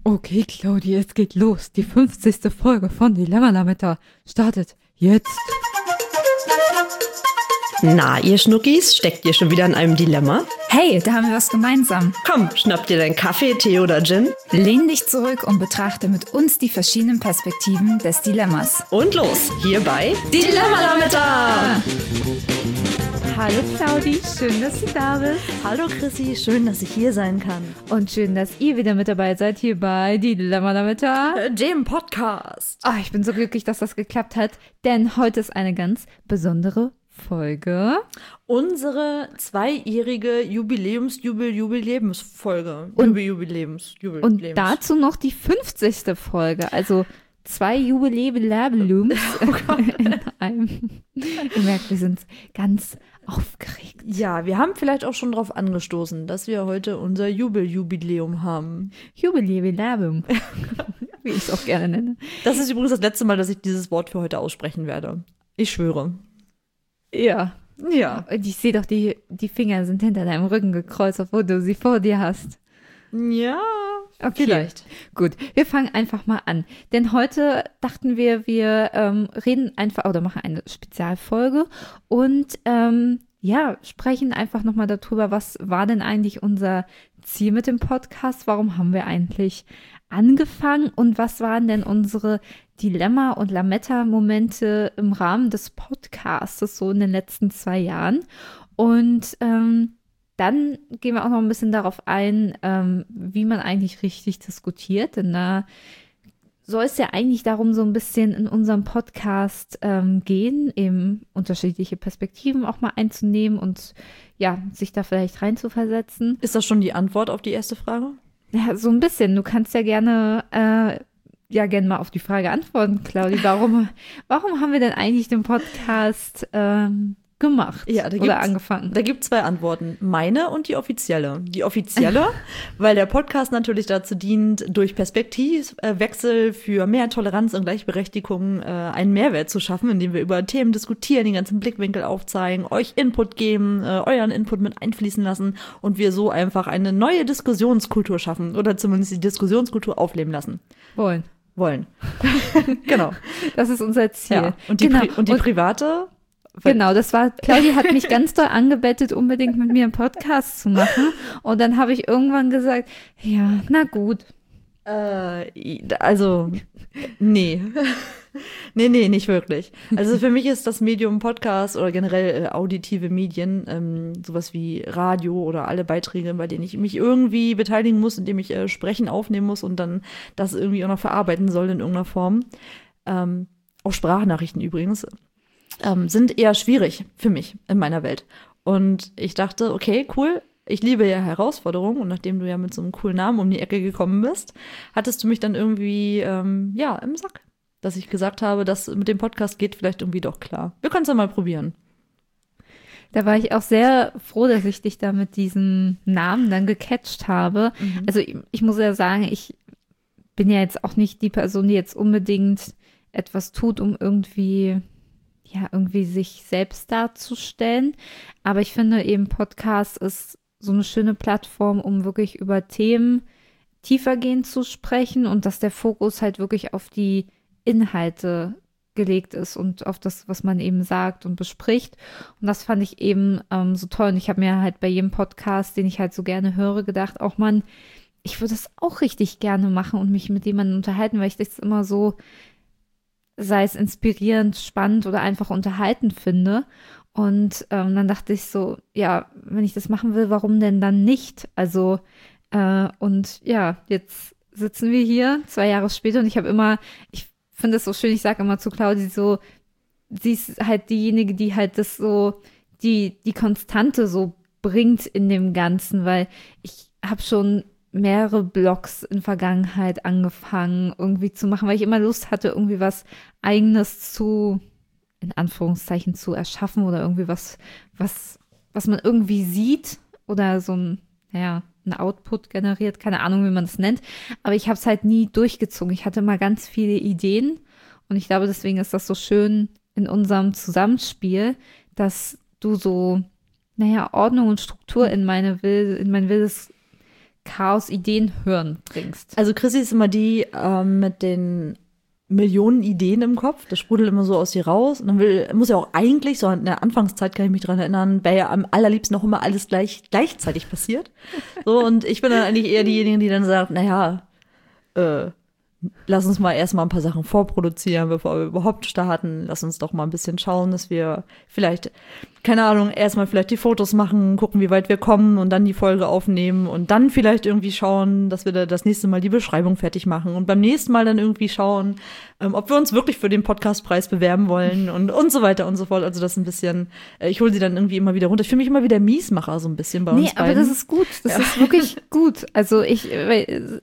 Okay, Claudia, es geht los. Die 50. Folge von Dilemma Lametta startet jetzt. Na, ihr Schnuckis, steckt ihr schon wieder in einem Dilemma? Hey, da haben wir was gemeinsam. Komm, schnapp dir deinen Kaffee, Tee oder Gin. Lehn dich zurück und betrachte mit uns die verschiedenen Perspektiven des Dilemmas. Und los, hier bei Dilemma Lametta! Hallo Claudi, schön, dass du da bist. Hallo Chrissy, schön, dass ich hier sein kann. Und schön, dass ihr wieder mit dabei seid hier bei Dilemma Lametta. Dem Podcast. Oh, ich bin so glücklich, dass das geklappt hat, denn heute ist eine ganz besondere Folge. Unsere 2-jährige Jubiläumsfolge. Und dazu noch die 50. Folge, also 2 Jubiläumslabelums in einem. Ihr merkt, wir sind ganz aufgeregt. Ja, wir haben vielleicht auch schon darauf angestoßen, dass wir heute unser Jubiläum haben. Jubiläum, wie ich es auch gerne nenne. Das ist übrigens das letzte Mal, dass ich dieses Wort für heute aussprechen werde. Ich schwöre. Ja. Ja. Und ich sehe doch, die Finger sind hinter deinem Rücken gekreuzt, obwohl du sie vor dir hast. Ja, okay. Vielleicht. Gut, wir fangen einfach mal an. Denn heute dachten wir reden einfach oder machen eine Spezialfolge und sprechen einfach nochmal darüber, was war denn eigentlich unser Ziel mit dem Podcast? Warum haben wir eigentlich angefangen und was waren denn unsere Dilemma- und Lametta-Momente im Rahmen des Podcasts so in den letzten 2 Jahren? Und dann gehen wir auch noch ein bisschen darauf ein, wie man eigentlich richtig diskutiert, denn da soll es ja eigentlich darum, so ein bisschen in unserem Podcast gehen, eben unterschiedliche Perspektiven auch mal einzunehmen und ja, sich da vielleicht reinzuversetzen. Ist das schon die Antwort auf die erste Frage? Ja, so ein bisschen. Du kannst ja gerne mal auf die Frage antworten, Claudi. Warum haben wir denn eigentlich den Podcast gemacht oder angefangen? Da gibt es 2 Antworten. Meine und die offizielle. Die offizielle, weil der Podcast natürlich dazu dient, durch Perspektivwechsel für mehr Toleranz und Gleichberechtigung einen Mehrwert zu schaffen, indem wir über Themen diskutieren, den ganzen Blickwinkel aufzeigen, euch Input geben, euren Input mit einfließen lassen und wir so einfach eine neue Diskussionskultur schaffen oder zumindest die Diskussionskultur aufleben lassen. Wollen. Genau. Das ist unser Ziel. Ja. Und die private? Genau, Claudia hat mich ganz doll angebettet, unbedingt mit mir einen Podcast zu machen. Und dann habe ich irgendwann gesagt, ja, na gut. Also, nee. Nee, nicht wirklich. Also für mich ist das Medium Podcast oder generell auditive Medien, sowas wie Radio oder alle Beiträge, bei denen ich mich irgendwie beteiligen muss, indem ich Sprechen aufnehmen muss und dann das irgendwie auch noch verarbeiten soll in irgendeiner Form. Auch Sprachnachrichten übrigens. Sind eher schwierig für mich in meiner Welt. Und ich dachte, okay, cool, ich liebe ja Herausforderungen und nachdem du ja mit so einem coolen Namen um die Ecke gekommen bist, hattest du mich dann irgendwie, im Sack, dass ich gesagt habe, das mit dem Podcast geht vielleicht irgendwie doch klar. Wir können es ja mal probieren. Da war ich auch sehr froh, dass ich dich da mit diesem Namen dann gecatcht habe. Mhm. Also ich muss ja sagen, ich bin ja jetzt auch nicht die Person, die jetzt unbedingt etwas tut, um irgendwie sich selbst darzustellen. Aber ich finde eben Podcast ist so eine schöne Plattform, um wirklich über Themen tiefergehend zu sprechen und dass der Fokus halt wirklich auf die Inhalte gelegt ist und auf das, was man eben sagt und bespricht. Und das fand ich eben so toll. Und ich habe mir halt bei jedem Podcast, den ich halt so gerne höre, gedacht, auch Mann, ich würde es auch richtig gerne machen und mich mit jemandem unterhalten, weil ich das immer so, sei es inspirierend, spannend oder einfach unterhaltend finde. Und dann dachte ich so, ja, wenn ich das machen will, warum denn dann nicht? Also, jetzt sitzen wir hier 2 Jahre später und ich finde es so schön, ich sage immer zu Claudi so, sie ist halt diejenige, die halt das so, die Konstante so bringt in dem Ganzen, weil ich habe schon mehrere Blogs in Vergangenheit angefangen irgendwie zu machen, weil ich immer Lust hatte, irgendwie was Eigenes in Anführungszeichen zu erschaffen oder irgendwie was man irgendwie sieht oder so ein Output generiert, keine Ahnung, wie man es nennt, aber ich habe es halt nie durchgezogen. Ich hatte mal ganz viele Ideen und ich glaube, deswegen ist das so schön in unserem Zusammenspiel, dass du so, Ordnung und Struktur in mein wildes Chaos-Ideen-Hirn bringst. Also Chrissy ist immer die mit den Millionen Ideen im Kopf. Das sprudelt immer so aus ihr raus. Und dann muss ja auch eigentlich, so in der Anfangszeit kann ich mich dran erinnern, wäre ja am allerliebsten noch immer alles gleichzeitig passiert. So, und ich bin dann eigentlich eher diejenige, die dann sagt, naja, lass uns mal erstmal ein paar Sachen vorproduzieren, bevor wir überhaupt starten. Lass uns doch mal ein bisschen schauen, dass wir vielleicht, keine Ahnung, erstmal vielleicht die Fotos machen, gucken, wie weit wir kommen und dann die Folge aufnehmen und dann vielleicht irgendwie schauen, dass wir da das nächste Mal die Beschreibung fertig machen und beim nächsten Mal dann irgendwie schauen, ob wir uns wirklich für den Podcastpreis bewerben wollen und so weiter und so fort. Also das ist ein bisschen, ich hole sie dann irgendwie immer wieder runter. Ich fühle mich immer wie der Miesmacher so ein bisschen bei uns beiden. Nee, aber das ist gut. Das ist wirklich gut. Also ich habe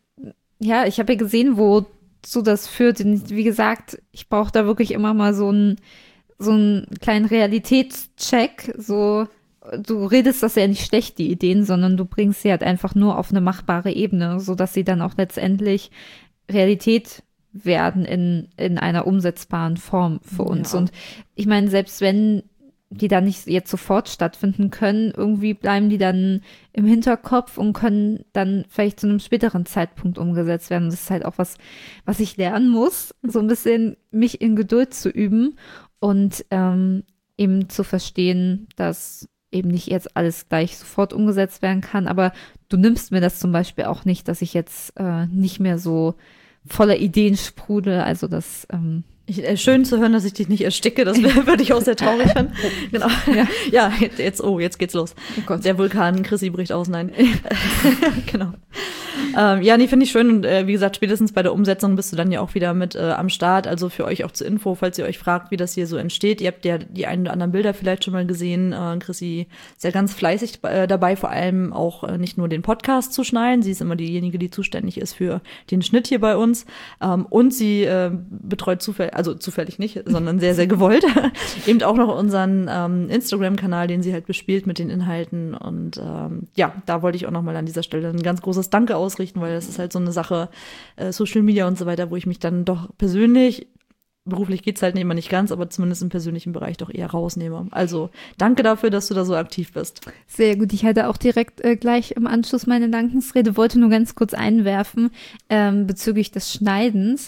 ja gesehen, wozu das führt. Und wie gesagt, ich brauche da wirklich immer mal so einen kleinen Realitätscheck. So, du redest das ja nicht schlecht, die Ideen, sondern du bringst sie halt einfach nur auf eine machbare Ebene, sodass sie dann auch letztendlich Realität werden in einer umsetzbaren Form für uns. Ja. Und ich meine, selbst wenn die dann nicht jetzt sofort stattfinden können, irgendwie bleiben die dann im Hinterkopf und können dann vielleicht zu einem späteren Zeitpunkt umgesetzt werden. Und das ist halt auch was ich lernen muss, so ein bisschen mich in Geduld zu üben und eben zu verstehen, dass eben nicht jetzt alles gleich sofort umgesetzt werden kann. Aber du nimmst mir das zum Beispiel auch nicht, dass ich jetzt nicht mehr so voller Ideen sprudel. Also das schön zu hören, dass ich dich nicht ersticke, das würde ich auch sehr traurig finden. Genau. Ja, jetzt geht's los. Oh Gott. Der Vulkan, Chrissy bricht aus, nein. Genau. Finde ich schön und wie gesagt, spätestens bei der Umsetzung bist du dann ja auch wieder mit am Start. Also für euch auch zur Info, falls ihr euch fragt, wie das hier so entsteht. Ihr habt ja die ein oder anderen Bilder vielleicht schon mal gesehen. Chrissy ist ja ganz fleißig dabei, vor allem auch nicht nur den Podcast zu schneiden. Sie ist immer diejenige, die zuständig ist für den Schnitt hier bei uns. Und sie betreut zufällig nicht, sondern sehr, sehr gewollt, eben auch noch unseren Instagram-Kanal, den sie halt bespielt mit den Inhalten. Und da wollte ich auch noch mal an dieser Stelle ein ganz großes Danke ausrichten, weil das ist halt so eine Sache, Social Media und so weiter, wo ich mich dann doch persönlich, beruflich geht's halt immer nicht ganz, aber zumindest im persönlichen Bereich doch eher rausnehme. Also danke dafür, dass du da so aktiv bist. Sehr gut. Ich hatte auch direkt gleich im Anschluss meine Dankesrede, wollte nur ganz kurz einwerfen bezüglich des Schneidens,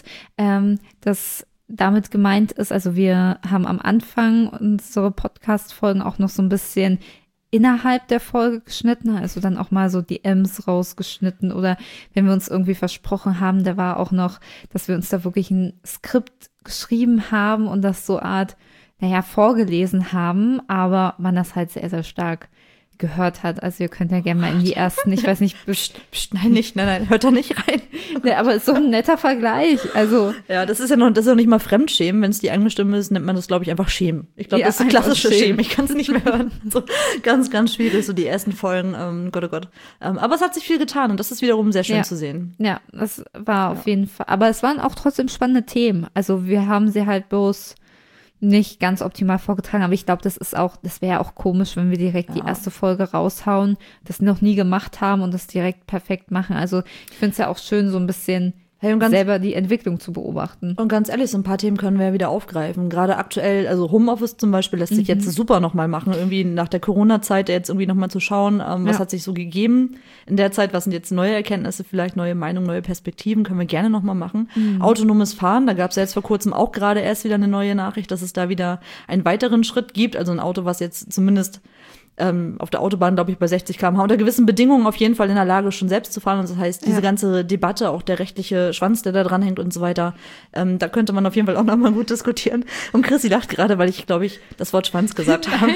dass damit gemeint ist, also wir haben am Anfang unsere Podcast-Folgen auch noch so ein bisschen innerhalb der Folge geschnitten, also dann auch mal so die M's rausgeschnitten oder wenn wir uns irgendwie versprochen haben, da war auch noch, dass wir uns da wirklich ein Skript geschrieben haben und das so vorgelesen haben, aber man das halt sehr, sehr stark gehört hat. Also ihr könnt ja gerne mal in die ersten, ich weiß nicht, nein, hört da nicht rein. Ja, aber ist so ein netter Vergleich. Also ja, das ist ja noch nicht mal Fremdschämen. Wenn es die eigene Stimme ist, nennt man das, glaube ich, einfach Schämen. Ich glaube, das ist klassische Schämen. Ich kann es nicht mehr hören. So ganz, ganz schwierig, so die ersten Folgen. Gott, oh Gott. Aber es hat sich viel getan und das ist wiederum sehr schön zu sehen. Ja, das war auf jeden Fall. Aber es waren auch trotzdem spannende Themen. Also wir haben sie halt bloß nicht ganz optimal vorgetragen, aber ich glaube, das wäre ja auch komisch, wenn wir direkt die erste Folge raushauen, das noch nie gemacht haben und das direkt perfekt machen. Also ich finde es ja auch schön, so ein bisschen selber die Entwicklung zu beobachten. Und ganz ehrlich, so ein paar Themen können wir ja wieder aufgreifen. Gerade aktuell, also Homeoffice zum Beispiel lässt sich jetzt super nochmal machen, irgendwie nach der Corona-Zeit jetzt irgendwie nochmal zu schauen, was hat sich so gegeben in der Zeit, was sind jetzt neue Erkenntnisse, vielleicht neue Meinungen, neue Perspektiven, können wir gerne nochmal machen. Autonomes Fahren, da gab es ja jetzt vor kurzem auch gerade erst wieder eine neue Nachricht, dass es da wieder einen weiteren Schritt gibt, also ein Auto, was jetzt zumindest auf der Autobahn, glaube ich, bei 60 km/h unter gewissen Bedingungen auf jeden Fall in der Lage, schon selbst zu fahren. Und das heißt, diese ganze Debatte, auch der rechtliche Schwanz, der da dran hängt und so weiter, da könnte man auf jeden Fall auch nochmal gut diskutieren. Und Chrissy lacht gerade, weil ich, glaube ich, das Wort Schwanz gesagt habe.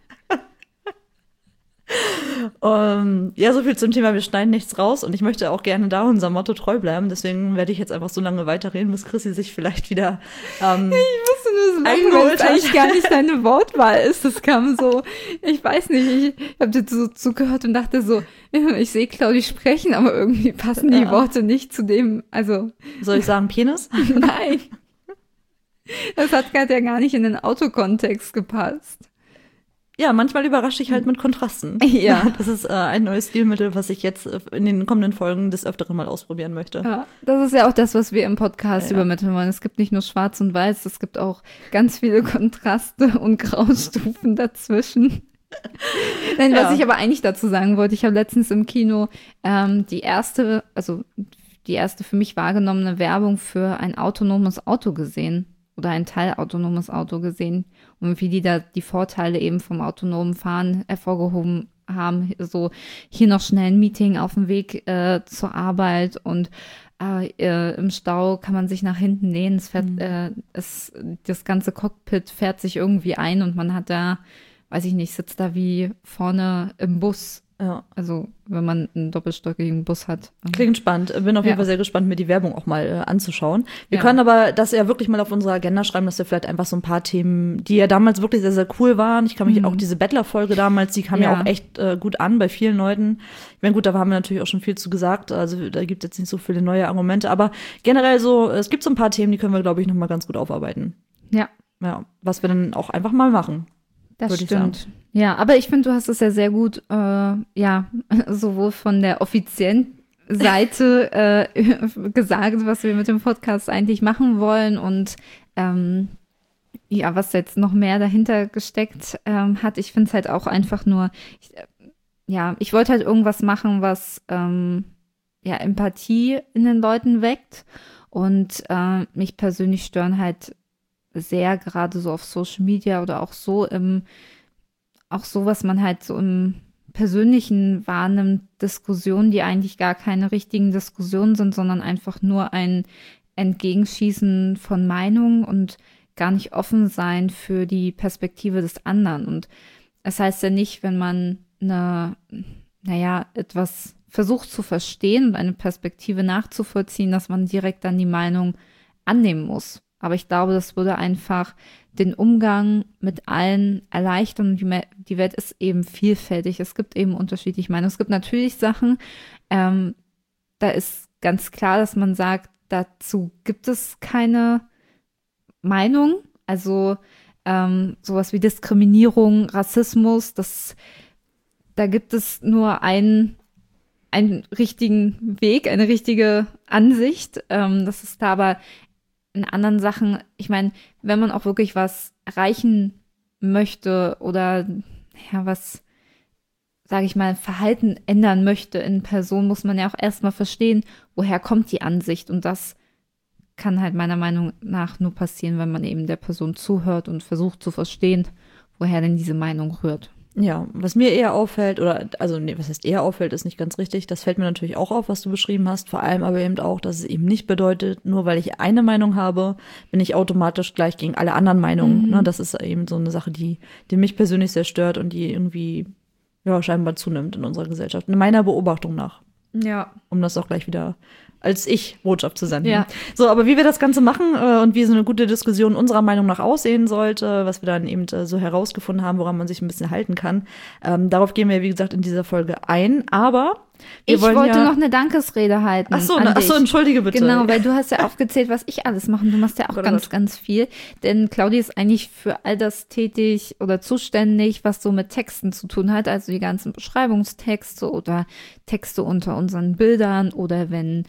So viel zum Thema, wir schneiden nichts raus und ich möchte auch gerne da unserem Motto treu bleiben, deswegen werde ich jetzt einfach so lange weiterreden, bis Chrissy sich vielleicht wieder ich musste nur so lange, weil es eigentlich gar nicht deine Wortwahl ist, das kam so, ich weiß nicht, ich habe dir so zugehört und dachte so, ich sehe Claudi sprechen, aber irgendwie passen die Worte nicht zu dem, also. Soll ich sagen Penis? Nein. Das hat gerade ja gar nicht in den Autokontext gepasst. Ja, manchmal überrasche ich halt mit Kontrasten. Ja. Das ist ein neues Stilmittel, was ich jetzt in den kommenden Folgen des Öfteren mal ausprobieren möchte. Ja, das ist ja auch das, was wir im Podcast übermitteln wollen. Es gibt nicht nur Schwarz und Weiß, es gibt auch ganz viele Kontraste und Graustufen dazwischen. Nein, was ich aber eigentlich dazu sagen wollte, ich habe letztens im Kino die erste für mich wahrgenommene Werbung für ein autonomes Auto gesehen oder ein teilautonomes Auto gesehen und wie die da die Vorteile eben vom autonomen Fahren hervorgehoben haben, so hier noch schnell ein Meeting auf dem Weg zur Arbeit und im Stau kann man sich nach hinten lehnen, das ganze Cockpit fährt sich irgendwie ein und man hat da, weiß ich nicht, sitzt da wie vorne im Bus. Ja. Also wenn man einen doppelstöckigen Bus hat. Klingt spannend. Bin auf jeden Fall sehr gespannt, mir die Werbung auch mal anzuschauen. Wir können aber das ja wirklich mal auf unsere Agenda schreiben, dass wir vielleicht einfach so ein paar Themen, die ja damals wirklich sehr, sehr cool waren. Ich kann mich auch diese Bettler-Folge damals, die kam ja auch echt gut an bei vielen Leuten. Ich meine, gut, da haben wir natürlich auch schon viel zu gesagt. Also da gibt es jetzt nicht so viele neue Argumente. Aber generell so, es gibt so ein paar Themen, die können wir, glaube ich, noch mal ganz gut aufarbeiten. Ja. Ja, was wir dann auch einfach mal machen. Das stimmt. Ja, aber ich finde, du hast es ja sehr gut, sowohl von der offiziellen Seite gesagt, was wir mit dem Podcast eigentlich machen wollen und was jetzt noch mehr dahinter gesteckt hat. Ich finde es halt auch einfach nur, ich wollte halt irgendwas machen, was Empathie in den Leuten weckt und mich persönlich stören halt sehr gerade so auf Social Media oder auch so was man halt so im Persönlichen wahrnimmt, Diskussionen, die eigentlich gar keine richtigen Diskussionen sind, sondern einfach nur ein Entgegenschießen von Meinungen und gar nicht offen sein für die Perspektive des anderen. Und es heißt ja nicht, wenn man etwas versucht zu verstehen und eine Perspektive nachzuvollziehen, dass man direkt dann die Meinung annehmen muss. Aber ich glaube, das würde einfach den Umgang mit allen erleichtern. Und die Welt ist eben vielfältig. Es gibt eben unterschiedliche Meinungen. Es gibt natürlich Sachen, da ist ganz klar, dass man sagt, dazu gibt es keine Meinung. Also sowas wie Diskriminierung, Rassismus, da gibt es nur einen richtigen Weg, eine richtige Ansicht. Das ist da aber in anderen Sachen, ich meine, wenn man auch wirklich was erreichen möchte oder was, sage ich mal, Verhalten ändern möchte in Person, muss man ja auch erstmal verstehen, woher kommt die Ansicht. Und das kann halt meiner Meinung nach nur passieren, wenn man eben der Person zuhört und versucht zu verstehen, woher denn diese Meinung rührt. Ja, was mir eher auffällt, was heißt eher auffällt, ist nicht ganz richtig. Das fällt mir natürlich auch auf, was du beschrieben hast. Vor allem aber eben auch, dass es eben nicht bedeutet, nur weil ich eine Meinung habe, bin ich automatisch gleich gegen alle anderen Meinungen. Ne? Das ist eben so eine Sache, die mich persönlich sehr stört und die irgendwie scheinbar zunimmt in unserer Gesellschaft. In meiner Beobachtung nach. Ja. Um das auch gleich wieder als Ich-Botschaft zu senden. Ja. So, aber wie wir das Ganze machen und wie so eine gute Diskussion unserer Meinung nach aussehen sollte, was wir dann eben so herausgefunden haben, woran man sich ein bisschen halten kann, darauf gehen wir, wie gesagt, in dieser Folge ein. Aber ich wollte noch eine Dankesrede halten. Ach so, entschuldige bitte. Genau, weil du hast ja aufgezählt, was ich alles mache. Du machst ja auch ganz viel. Denn Claudia ist eigentlich für all das tätig oder zuständig, was so mit Texten zu tun hat. Also die ganzen Beschreibungstexte oder Texte unter unseren Bildern oder wenn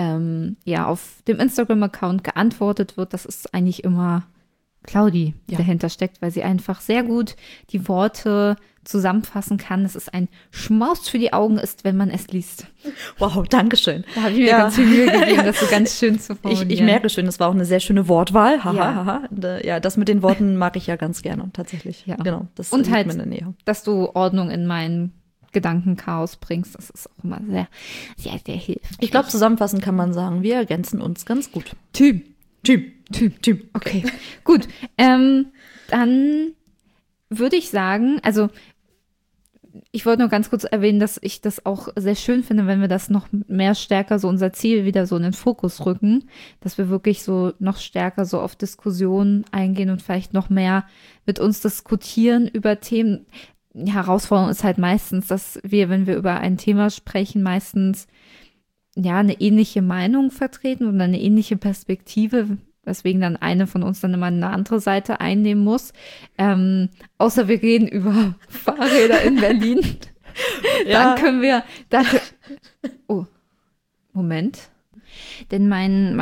auf dem Instagram-Account geantwortet wird. Das ist eigentlich immer Claudi, die dahinter steckt, weil sie einfach sehr gut die Worte zusammenfassen kann. Das ist ein Schmaus für die Augen ist, wenn man es liest. Wow, danke schön. Da habe ich mir ganz viel Mühe gegeben, das so ganz schön zu formulieren. Ich merke schon, das war auch eine sehr schöne Wortwahl. Haha. Ja, das mit den Worten mag ich ja ganz gerne, tatsächlich. Ja. Genau, das und halt, mir in der Nähe. Dass du Ordnung in meinen Gedankenchaos bringst, das ist auch immer sehr, sehr, sehr hilfreich. Ich glaube, zusammenfassend kann man sagen, wir ergänzen uns ganz gut. Team. Okay. Gut. Dann würde ich sagen, also ich wollte nur ganz kurz erwähnen, dass ich das auch sehr schön finde, wenn wir das noch mehr stärker so unser Ziel wieder so in den Fokus rücken, dass wir wirklich so noch stärker so auf Diskussionen eingehen und vielleicht noch mehr mit uns diskutieren über Themen. Die Herausforderung ist halt meistens, dass wir, wenn wir über ein Thema sprechen, meistens eine ähnliche Meinung vertreten oder eine ähnliche Perspektive, weswegen dann eine von uns dann immer eine andere Seite einnehmen muss. Außer wir reden über Fahrräder in Berlin. Dann können wir, Moment. Denn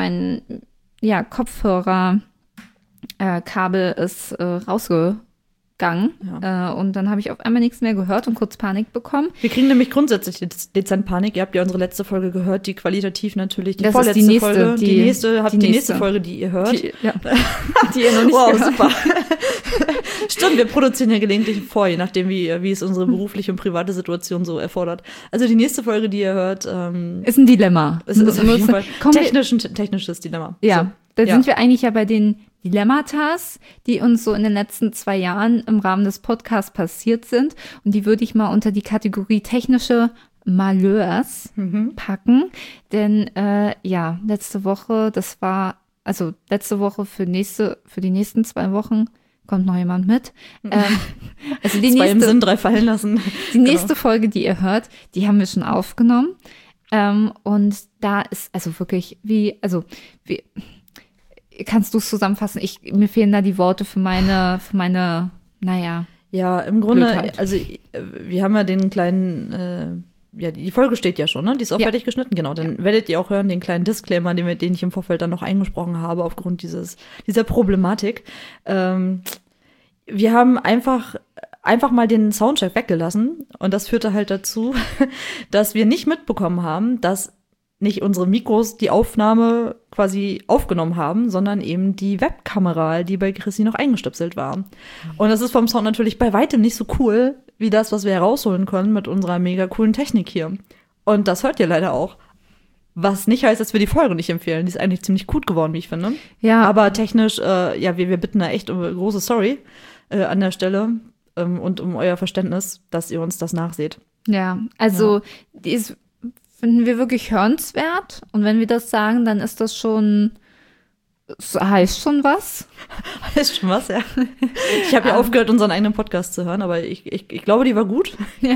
mein Kopfhörer Kabel ist rausgeflogen Gang. Ja. Und dann habe ich auf einmal nichts mehr gehört und kurz Panik bekommen. Wir kriegen nämlich grundsätzlich dezent Panik. Ihr habt ja unsere letzte Folge gehört, die qualitativ natürlich die Das vorletzte ist die nächste, Folge. Die nächste nächste Folge, die ihr hört. Die ihr noch nicht Wow, gehört super. Stimmt, wir produzieren ja gelegentlich vor, je nachdem, wie es unsere berufliche und private Situation so erfordert. Also die nächste Folge, die ihr hört, ist ein Dilemma. ist auf jeden Fall Kommen technisches Dilemma. Ja, So. da sind wir eigentlich ja bei den Dilemmatas, die uns so in den letzten 2 Jahren im Rahmen des Podcasts passiert sind. Und die würde ich mal unter die Kategorie technische Malheurs packen. Denn letzte Woche, letzte Woche für die nächsten 2 Wochen kommt noch jemand mit. Also die 2 im Sinn, 3 fallen lassen. Die nächste Folge, die ihr hört, die haben wir schon aufgenommen. Und da ist also wirklich wie kannst du es zusammenfassen? Mir fehlen da die Worte für meine, naja. Ja, im Grunde, Blödheit. also wir haben ja den kleinen, die Folge steht ja schon, ne? Die ist auch fertig geschnitten, genau. Dann werdet ihr auch hören, den kleinen Disclaimer, den ich im Vorfeld dann noch eingesprochen habe, aufgrund dieser Problematik. Wir haben einfach mal den Soundcheck weggelassen und das führte halt dazu, dass wir nicht mitbekommen haben, dass nicht unsere Mikros die Aufnahme quasi aufgenommen haben, sondern eben die Webkamera, die bei Chrissy noch eingestöpselt war. Und das ist vom Sound natürlich bei weitem nicht so cool, wie das, was wir herausholen können mit unserer mega coolen Technik hier. Und das hört ihr leider auch. Was nicht heißt, dass wir die Folge nicht empfehlen. Die ist eigentlich ziemlich gut geworden, wie ich finde. Ja. Aber technisch, wir bitten da echt um eine große Sorry an der Stelle und um euer Verständnis, dass ihr uns das nachseht. Ja, also die ist, finden wir wirklich hörenswert. Und wenn wir das sagen, dann ist das schon, heißt schon was. Heißt schon was, ja. Ich habe ja aufgehört, unseren eigenen Podcast zu hören, aber ich glaube, die war gut. Ja.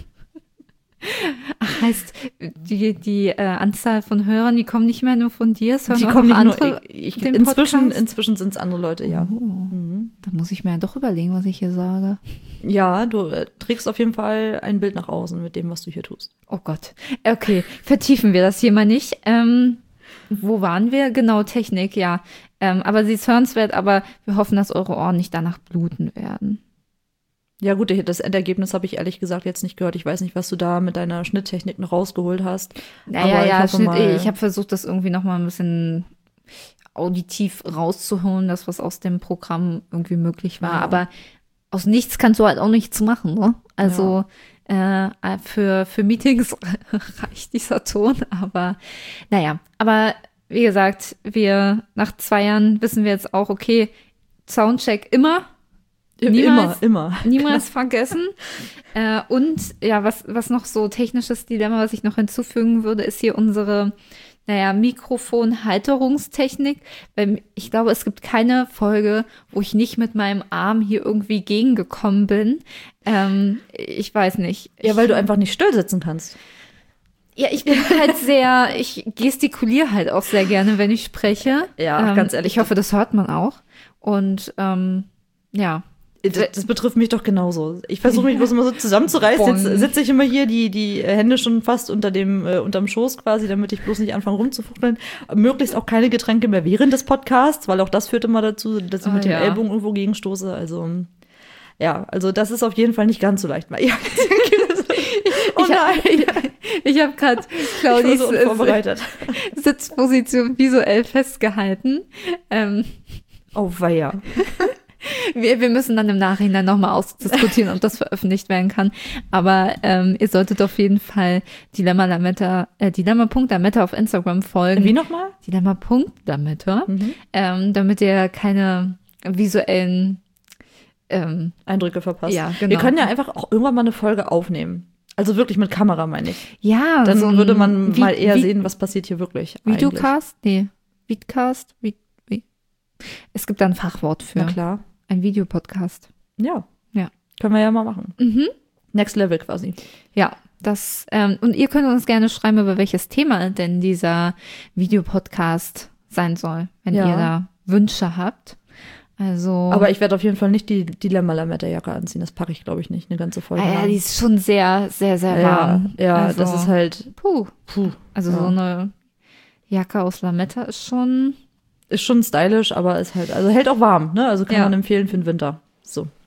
Ach, heißt, die Anzahl von Hörern, die kommen nicht mehr nur von dir, sondern Die auch kommen nicht andere nur, den inzwischen Podcast? sind es andere Leute, ja. Da muss ich mir ja doch überlegen, was ich hier sage. Ja, du trägst auf jeden Fall ein Bild nach außen mit dem, was du hier tust. Oh Gott. Okay, vertiefen wir das hier mal nicht. Wo waren wir? Genau, Technik, ja. Aber sie ist hörenswert, aber wir hoffen, dass eure Ohren nicht danach bluten werden. Ja gut, das Endergebnis habe ich ehrlich gesagt jetzt nicht gehört. Ich weiß nicht, was du da mit deiner Schnitttechnik noch rausgeholt hast. Naja, ich habe versucht, das irgendwie noch mal ein bisschen auditiv rauszuholen, das, was aus dem Programm irgendwie möglich war. Ja. Aber aus nichts kannst du halt auch nichts machen, ne? Also für Meetings reicht dieser Ton, aber naja. Aber wie gesagt, nach 2 Jahren wissen wir jetzt auch, okay, Soundcheck immer. Immer. Niemals vergessen. Und ja, was noch so technisches Dilemma, was ich noch hinzufügen würde, ist hier unsere, Mikrofonhalterungstechnik. Weil ich glaube, es gibt keine Folge, wo ich nicht mit meinem Arm hier irgendwie gegengekommen bin. Ich weiß nicht. Ja, weil du einfach nicht still sitzen kannst. Ja, ich bin halt ich gestikuliere halt auch sehr gerne, wenn ich spreche. Ja, ganz ehrlich. Ich hoffe, das hört man auch. Und ja. Das betrifft mich doch genauso. Ich versuche mich bloß immer so zusammenzureißen. Jetzt sitze ich immer hier, die Hände schon fast unterm Schoß quasi, damit ich bloß nicht anfange rumzufuchteln. Möglichst auch keine Getränke mehr während des Podcasts, weil auch das führt immer dazu, dass ich mit dem Ellbogen irgendwo gegenstoße. Also, ja, also das ist auf jeden Fall nicht ganz so leicht. Ja. Oh nein. Ich habe gerade Claudis so unvorbereitet. Sitzposition visuell festgehalten. Oh weia. Wir müssen dann im Nachhinein nochmal ausdiskutieren, ob das veröffentlicht werden kann. Aber ihr solltet auf jeden Fall Dilemma.lametta auf Instagram folgen. Wie nochmal? Dilemma.lametta, damit ihr keine visuellen Eindrücke verpasst. Ja, genau. Wir können ja einfach auch irgendwann mal eine Folge aufnehmen. Also wirklich mit Kamera, meine ich. Ja, dann so würde man mal eher sehen, was passiert hier wirklich. Videocast? Nee. Vidcast? Es gibt da ein Fachwort für. Na klar. Ein Videopodcast. Ja. Ja. Können wir ja mal machen. Mhm. Next Level quasi. Ja, das, und ihr könnt uns gerne schreiben, über welches Thema denn dieser Videopodcast sein soll, wenn ihr da Wünsche habt. Also. Aber ich werde auf jeden Fall nicht die Dilemma-Lametta-Jacke anziehen. Das packe ich, glaube ich, nicht eine ganze Folge. Ja, die ist schon sehr, sehr, sehr warm. Ja, also, das ist halt. Puh. Also so eine Jacke aus Lametta ist schon stylisch, aber ist halt, also hält auch warm, ne? Also kann man empfehlen für den Winter. So.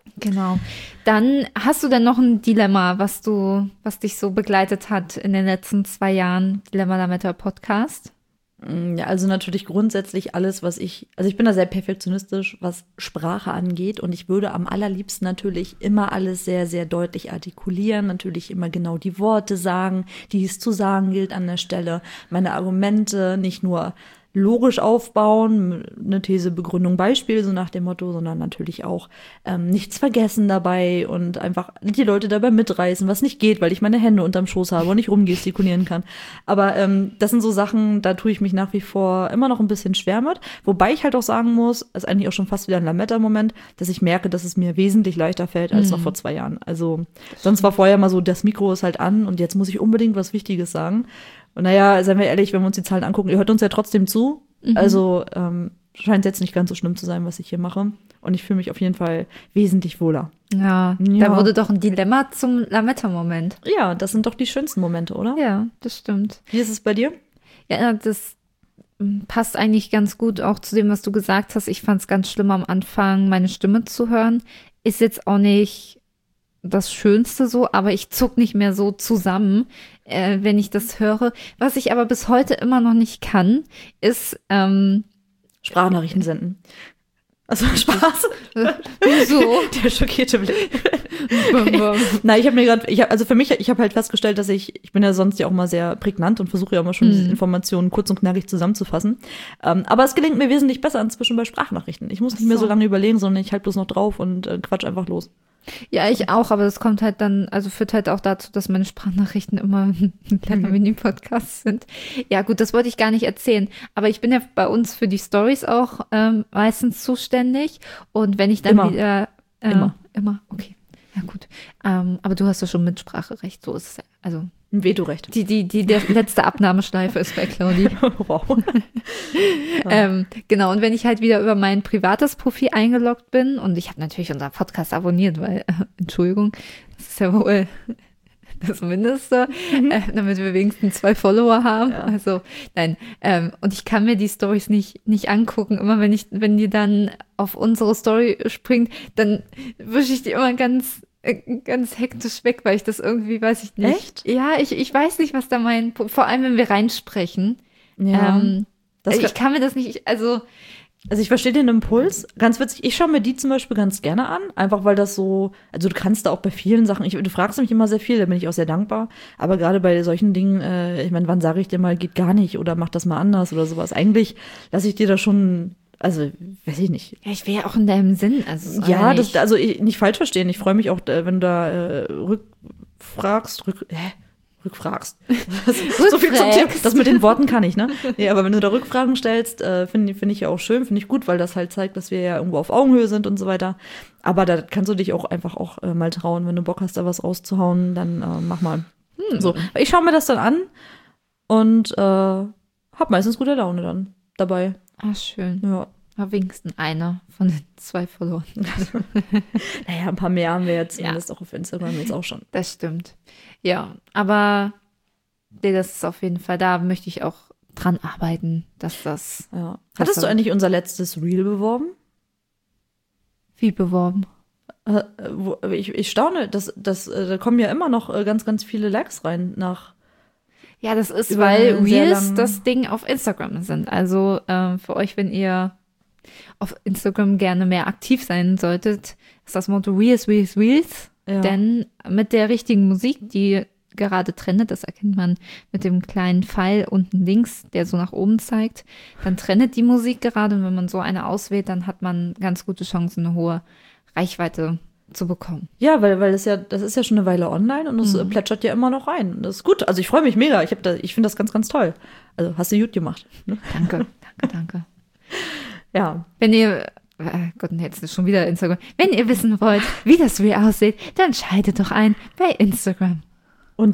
Genau. Dann hast du denn noch ein Dilemma, was dich so begleitet hat in den letzten 2 Jahren, Dilemma Lametta Podcast? Ja, also natürlich grundsätzlich alles, also ich bin da sehr perfektionistisch, was Sprache angeht, und ich würde am allerliebsten natürlich immer alles sehr, sehr deutlich artikulieren, natürlich immer genau die Worte sagen, die es zu sagen gilt an der Stelle, meine Argumente nicht nur logisch aufbauen, eine These, Begründung, Beispiel, so nach dem Motto, sondern natürlich auch nichts vergessen dabei und einfach die Leute dabei mitreißen, was nicht geht, weil ich meine Hände unterm Schoß habe und nicht rumgestikulieren kann. Aber das sind so Sachen, da tue ich mich nach wie vor immer noch ein bisschen schwer mit. Wobei ich halt auch sagen muss, ist eigentlich auch schon fast wieder ein Lametta-Moment, dass ich merke, dass es mir wesentlich leichter fällt als noch vor 2 Jahren. Also sonst war vorher mal so, das Mikro ist halt an und jetzt muss ich unbedingt was Wichtiges sagen. Und naja, seien wir ehrlich, wenn wir uns die Zahlen angucken, ihr hört uns ja trotzdem zu. Also scheint es jetzt nicht ganz so schlimm zu sein, was ich hier mache. Und ich fühle mich auf jeden Fall wesentlich wohler. Ja, da wurde doch ein Dilemma zum Lametta-Moment. Ja, das sind doch die schönsten Momente, oder? Ja, das stimmt. Wie ist es bei dir? Ja, das passt eigentlich ganz gut auch zu dem, was du gesagt hast. Ich fand es ganz schlimm am Anfang, meine Stimme zu hören. Ist jetzt auch nicht das Schönste so, aber ich zuck nicht mehr so zusammen, wenn ich das höre. Was ich aber bis heute immer noch nicht kann, ist Sprachnachrichten senden. Also Spaß. Wieso? Der schockierte Blick. Nein, ich habe halt festgestellt, dass ich bin ja sonst ja auch mal sehr prägnant und versuche ja immer schon diese Informationen kurz und knackig zusammenzufassen. Aber es gelingt mir wesentlich besser inzwischen bei Sprachnachrichten. Ich muss nicht mehr so lange überlegen, sondern ich halte bloß noch drauf und quatsch einfach los. Ja, ich auch, aber das kommt halt dann, also führt halt auch dazu, dass meine Sprachnachrichten immer ein kleiner Mini-Podcast sind. Ja, gut, das wollte ich gar nicht erzählen, aber ich bin ja bei uns für die Stories auch meistens zuständig, und wenn ich dann wieder immer, okay, ja gut, aber du hast ja schon Mitspracherecht, so ist es ja, also ein Vetorecht. Die letzte Abnahmeschleife ist bei Claudi. Wow. Genau, und wenn ich halt wieder über mein privates Profil eingeloggt bin, und ich habe natürlich unseren Podcast abonniert, weil, Entschuldigung, das ist ja wohl das Mindeste, damit wir wenigstens 2 Follower haben. Ja. Also, nein, und ich kann mir die Storys nicht angucken. Immer wenn die dann auf unsere Story springt, dann wische ich die immer ganz hektisch weg, weil ich das irgendwie, weiß ich nicht. Echt? Ja, ich weiß nicht, was da vor allem, wenn wir reinsprechen. Ja. Ich kann mir das nicht, also ich verstehe den Impuls. Ganz witzig, ich schaue mir die zum Beispiel ganz gerne an, einfach weil das so, also du kannst da auch bei vielen Sachen, du fragst mich immer sehr viel, da bin ich auch sehr dankbar, aber gerade bei solchen Dingen, ich meine, wann sage ich dir mal, geht gar nicht oder mach das mal anders oder sowas. Eigentlich lasse ich dir da schon, also, weiß ich nicht. Ja, ich wäre ja auch in deinem Sinn. Also ja, nicht falsch verstehen. Ich freue mich auch, wenn du da rückfragst. So viel zum Thema. Das mit den Worten kann ich, ne? Nee, aber wenn du da Rückfragen stellst, finde ich ja auch schön, finde ich gut, weil das halt zeigt, dass wir ja irgendwo auf Augenhöhe sind und so weiter. Aber da kannst du dich auch einfach auch mal trauen, wenn du Bock hast, da was rauszuhauen, dann mach mal. So, ich schaue mir das dann an und hab meistens gute Laune dann dabei. Ah, schön. Ja. Aber wenigstens einer von den 2 verloren. Naja, ein paar mehr haben wir jetzt zumindest auch auf Instagram jetzt auch schon. Das stimmt. Ja, aber das ist auf jeden Fall, da möchte ich auch dran arbeiten, dass das. Ja. Hattest du eigentlich unser letztes Reel beworben? Wie beworben? Ich staune, da kommen ja immer noch ganz, ganz viele Likes rein nach. Ja, das ist, weil Reels das Ding auf Instagram sind. Also für euch, wenn ihr auf Instagram gerne mehr aktiv sein solltet, ist das Motto Reels, Reels, Reels. Ja. Denn mit der richtigen Musik, die gerade trendet, das erkennt man mit dem kleinen Pfeil unten links, der so nach oben zeigt, dann trendet die Musik gerade, und wenn man so eine auswählt, dann hat man ganz gute Chancen, eine hohe Reichweite zu bekommen. Ja, weil das ist ja schon eine Weile online und es plätschert ja immer noch rein. Das ist gut. Also ich freue mich mega. Ich finde das ganz, ganz toll. Also hast du gut gemacht. Ne? Danke. Ja. Wenn ihr, Gott, jetzt ist schon wieder Instagram. Wenn ihr wissen wollt, wie das Reel aussieht, dann schaltet doch ein bei Instagram. Und da?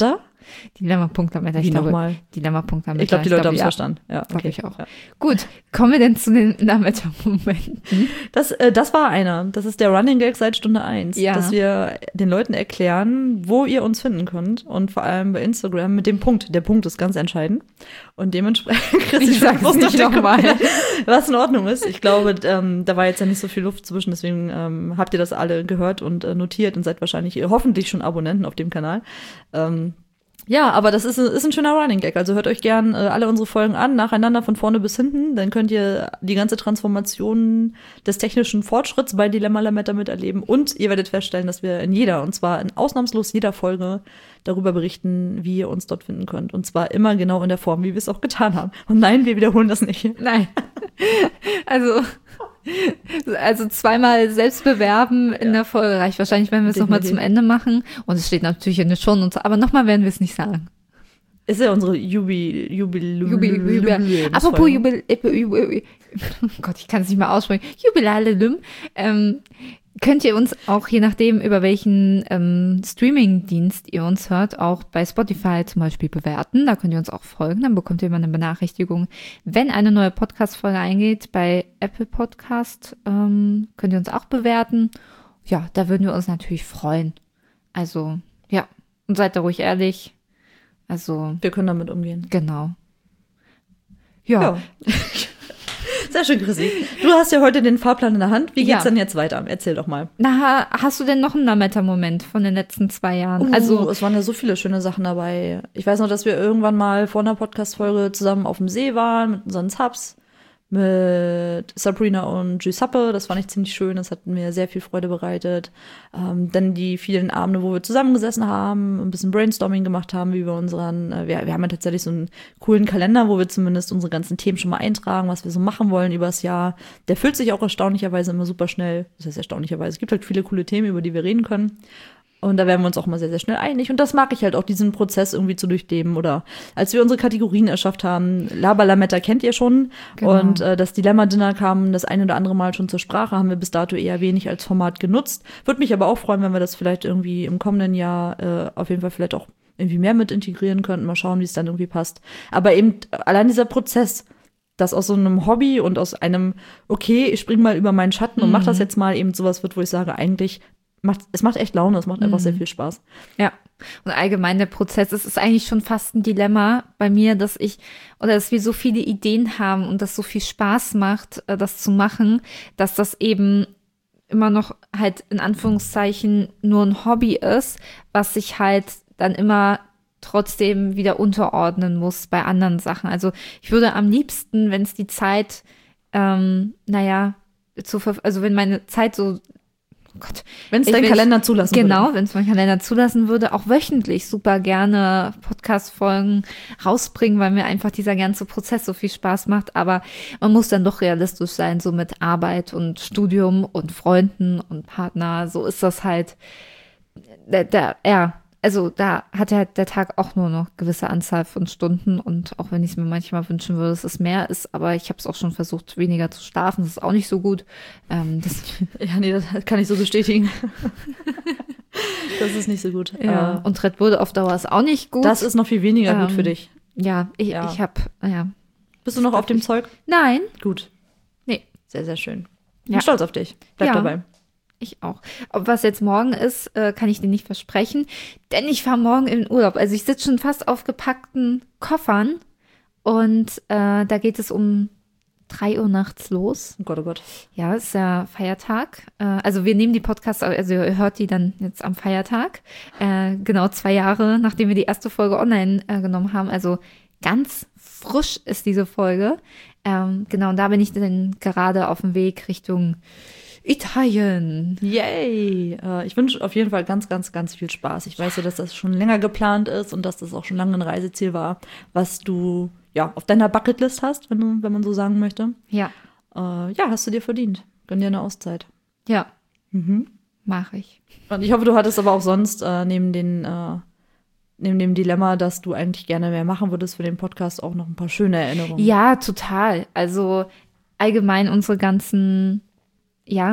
Dilemma.lametta. Wie nochmal? Dilemma.lametta. Ich glaube, die Leute haben es verstanden. Ja, Glaube ich auch. Ja. Gut, kommen wir denn zu den Lametta-Momenten? Das war einer. Das ist der Running Gag seit Stunde 1. Ja. Dass wir den Leuten erklären, wo ihr uns finden könnt. Und vor allem bei Instagram mit dem Punkt. Der Punkt ist ganz entscheidend. Und dementsprechend, Chris, Ich sag's nicht nochmal. Was in Ordnung ist. Ich glaube, da war jetzt ja nicht so viel Luft zwischen. Deswegen habt ihr das alle gehört und notiert und seid wahrscheinlich hoffentlich schon Abonnenten auf dem Kanal. Ja, aber das ist ein schöner Running Gag. Also hört euch gern alle unsere Folgen an, nacheinander von vorne bis hinten. Dann könnt ihr die ganze Transformation des technischen Fortschritts bei Dilemma Lametta miterleben. Und ihr werdet feststellen, dass wir und zwar in ausnahmslos jeder Folge darüber berichten, wie ihr uns dort finden könnt. Und zwar immer genau in der Form, wie wir es auch getan haben. Und nein, wir wiederholen das nicht. Nein. Also zweimal selbst bewerben in der Folge reicht wahrscheinlich, wenn wir es nochmal zum Ende machen. Und es steht natürlich in den Shownotes, aber nochmal werden wir es nicht sagen. Ist ja unsere Apropos oh Gott, ich kann es nicht mal aussprechen. Jubiläum. Könnt ihr uns auch, je nachdem, über welchen Streaming-Dienst ihr uns hört, auch bei Spotify zum Beispiel bewerten. Da könnt ihr uns auch folgen. Dann bekommt ihr immer eine Benachrichtigung, wenn eine neue Podcast-Folge eingeht. Bei Apple Podcast könnt ihr uns auch bewerten. Ja, da würden wir uns natürlich freuen. Also, ja. Und seid da ruhig ehrlich. Also. Wir können damit umgehen. Genau. Ja. Sehr schön, Chrissy. Du hast ja heute den Fahrplan in der Hand. Wie geht's denn jetzt weiter? Erzähl doch mal. Na, hast du denn noch einen Lametta-Moment von den letzten 2 Jahren? Also, es waren ja so viele schöne Sachen dabei. Ich weiß noch, dass wir irgendwann mal vor einer Podcast-Folge zusammen auf dem See waren mit unseren Subs, mit Sabrina und Giuseppe. Das fand ich ziemlich schön. Das hat mir sehr viel Freude bereitet. Dann die vielen Abende, wo wir zusammengesessen haben, ein bisschen Brainstorming gemacht haben, wie wir unseren, wir haben ja tatsächlich so einen coolen Kalender, wo wir zumindest unsere ganzen Themen schon mal eintragen, was wir so machen wollen übers Jahr. Der füllt sich auch erstaunlicherweise immer super schnell. Das heißt erstaunlicherweise. Es gibt halt viele coole Themen, über die wir reden können. Und da werden wir uns auch mal sehr, sehr schnell einig. Und das mag ich halt auch, diesen Prozess irgendwie zu durchleben. Oder als wir unsere Kategorien erschafft haben, Laber Lametta kennt ihr schon. Genau. Und das Dilemma-Dinner kam das eine oder andere Mal schon zur Sprache, haben wir bis dato eher wenig als Format genutzt. Würde mich aber auch freuen, wenn wir das vielleicht irgendwie im kommenden Jahr auf jeden Fall vielleicht auch irgendwie mehr mit integrieren könnten. Mal schauen, wie es dann irgendwie passt. Aber eben allein dieser Prozess, dass aus so einem Hobby und aus einem, okay, ich spring mal über meinen Schatten und mach das jetzt mal, eben sowas wird, wo ich sage, eigentlich es macht echt Laune, es macht einfach sehr viel Spaß. Ja, und allgemein der Prozess, es ist eigentlich schon fast ein Dilemma bei mir, dass wir so viele Ideen haben und das so viel Spaß macht, das zu machen, dass das eben immer noch halt in Anführungszeichen nur ein Hobby ist, was sich halt dann immer trotzdem wieder unterordnen muss bei anderen Sachen. Also ich würde am liebsten, wenn es die Zeit, wenn meine Zeit so Gott. Wenn es dein Kalender zulassen würde. Genau, wenn es mein Kalender zulassen würde, auch wöchentlich super gerne Podcast-Folgen rausbringen, weil mir einfach dieser ganze Prozess so viel Spaß macht. Aber man muss dann doch realistisch sein, so mit Arbeit und Studium und Freunden und Partner. So ist das halt. Also da hat ja der Tag auch nur noch gewisse Anzahl von Stunden und auch wenn ich es mir manchmal wünschen würde, dass es mehr ist, aber ich habe es auch schon versucht, weniger zu schlafen, das ist auch nicht so gut. Das kann ich so bestätigen. Das ist nicht so gut. Ja. Und Red Bull auf Dauer ist auch nicht gut. Das ist noch viel weniger gut für dich. Ja, ich habe, Bist du noch auf dem Zeug? Nein. Gut. Nee. Sehr, sehr schön. Ich bin stolz auf dich. Bleib dabei. Ich auch. Aber was jetzt morgen ist, kann ich dir nicht versprechen, denn ich fahre morgen in den Urlaub. Also ich sitze schon fast auf gepackten Koffern und da geht es um 3 Uhr nachts los. Oh Gott, oh Gott. Ja, ist ja Feiertag. Also wir nehmen die Podcasts, also ihr hört die dann jetzt am Feiertag. Genau 2 Jahre, nachdem wir die erste Folge online genommen haben. Also ganz frisch ist diese Folge. Genau, und da bin ich dann gerade auf dem Weg Richtung Italien. Yay! Ich wünsche auf jeden Fall ganz, ganz, ganz viel Spaß. Ich weiß ja, dass das schon länger geplant ist und dass das auch schon lange ein Reiseziel war, was du auf deiner Bucketlist hast, wenn man so sagen möchte. Ja. Hast du dir verdient. Gönn dir eine Auszeit. Ja. Mach ich. Und ich hoffe, du hattest aber auch sonst neben dem Dilemma, dass du eigentlich gerne mehr machen würdest für den Podcast, auch noch ein paar schöne Erinnerungen. Ja, total. Also allgemein unsere ganzen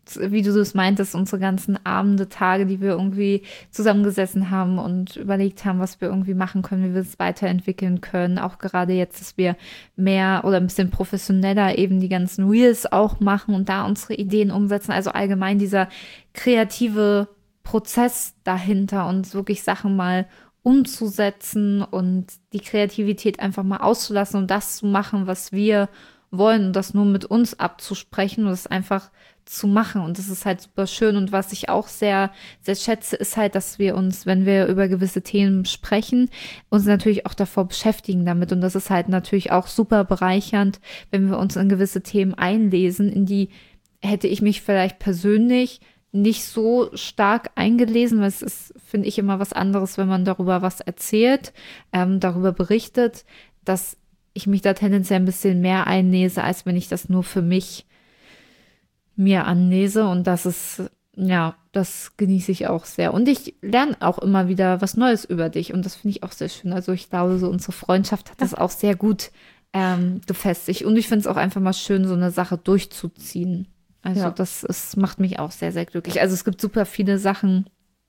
wie du das meintest, unsere ganzen Abende, Tage, die wir irgendwie zusammengesessen haben und überlegt haben, was wir irgendwie machen können, wie wir es weiterentwickeln können. Auch gerade jetzt, dass wir mehr oder ein bisschen professioneller eben die ganzen Reels auch machen und da unsere Ideen umsetzen. Also allgemein dieser kreative Prozess dahinter und wirklich Sachen mal umzusetzen und die Kreativität einfach mal auszulassen und das zu machen, was wir wollen und das nur mit uns abzusprechen und das einfach zu machen. Und das ist halt super schön. Und was ich auch sehr, sehr schätze, ist halt, dass wir uns, wenn wir über gewisse Themen sprechen, uns natürlich auch davor beschäftigen damit. Und das ist halt natürlich auch super bereichernd, wenn wir uns in gewisse Themen einlesen, in die hätte ich mich vielleicht persönlich nicht so stark eingelesen, weil es ist, finde ich, immer was anderes, wenn man darüber was erzählt, darüber berichtet, dass ich mich da tendenziell ein bisschen mehr einlese, als wenn ich das nur für mich mir anlese. Und das ist, ja, das genieße ich auch sehr. Und ich lerne auch immer wieder was Neues über dich. Und das finde ich auch sehr schön. Also ich glaube, so unsere Freundschaft hat das auch sehr gut gefestigt. Und ich finde es auch einfach mal schön, so eine Sache durchzuziehen. Also das macht mich auch sehr, sehr glücklich. Also es gibt super viele Sachen,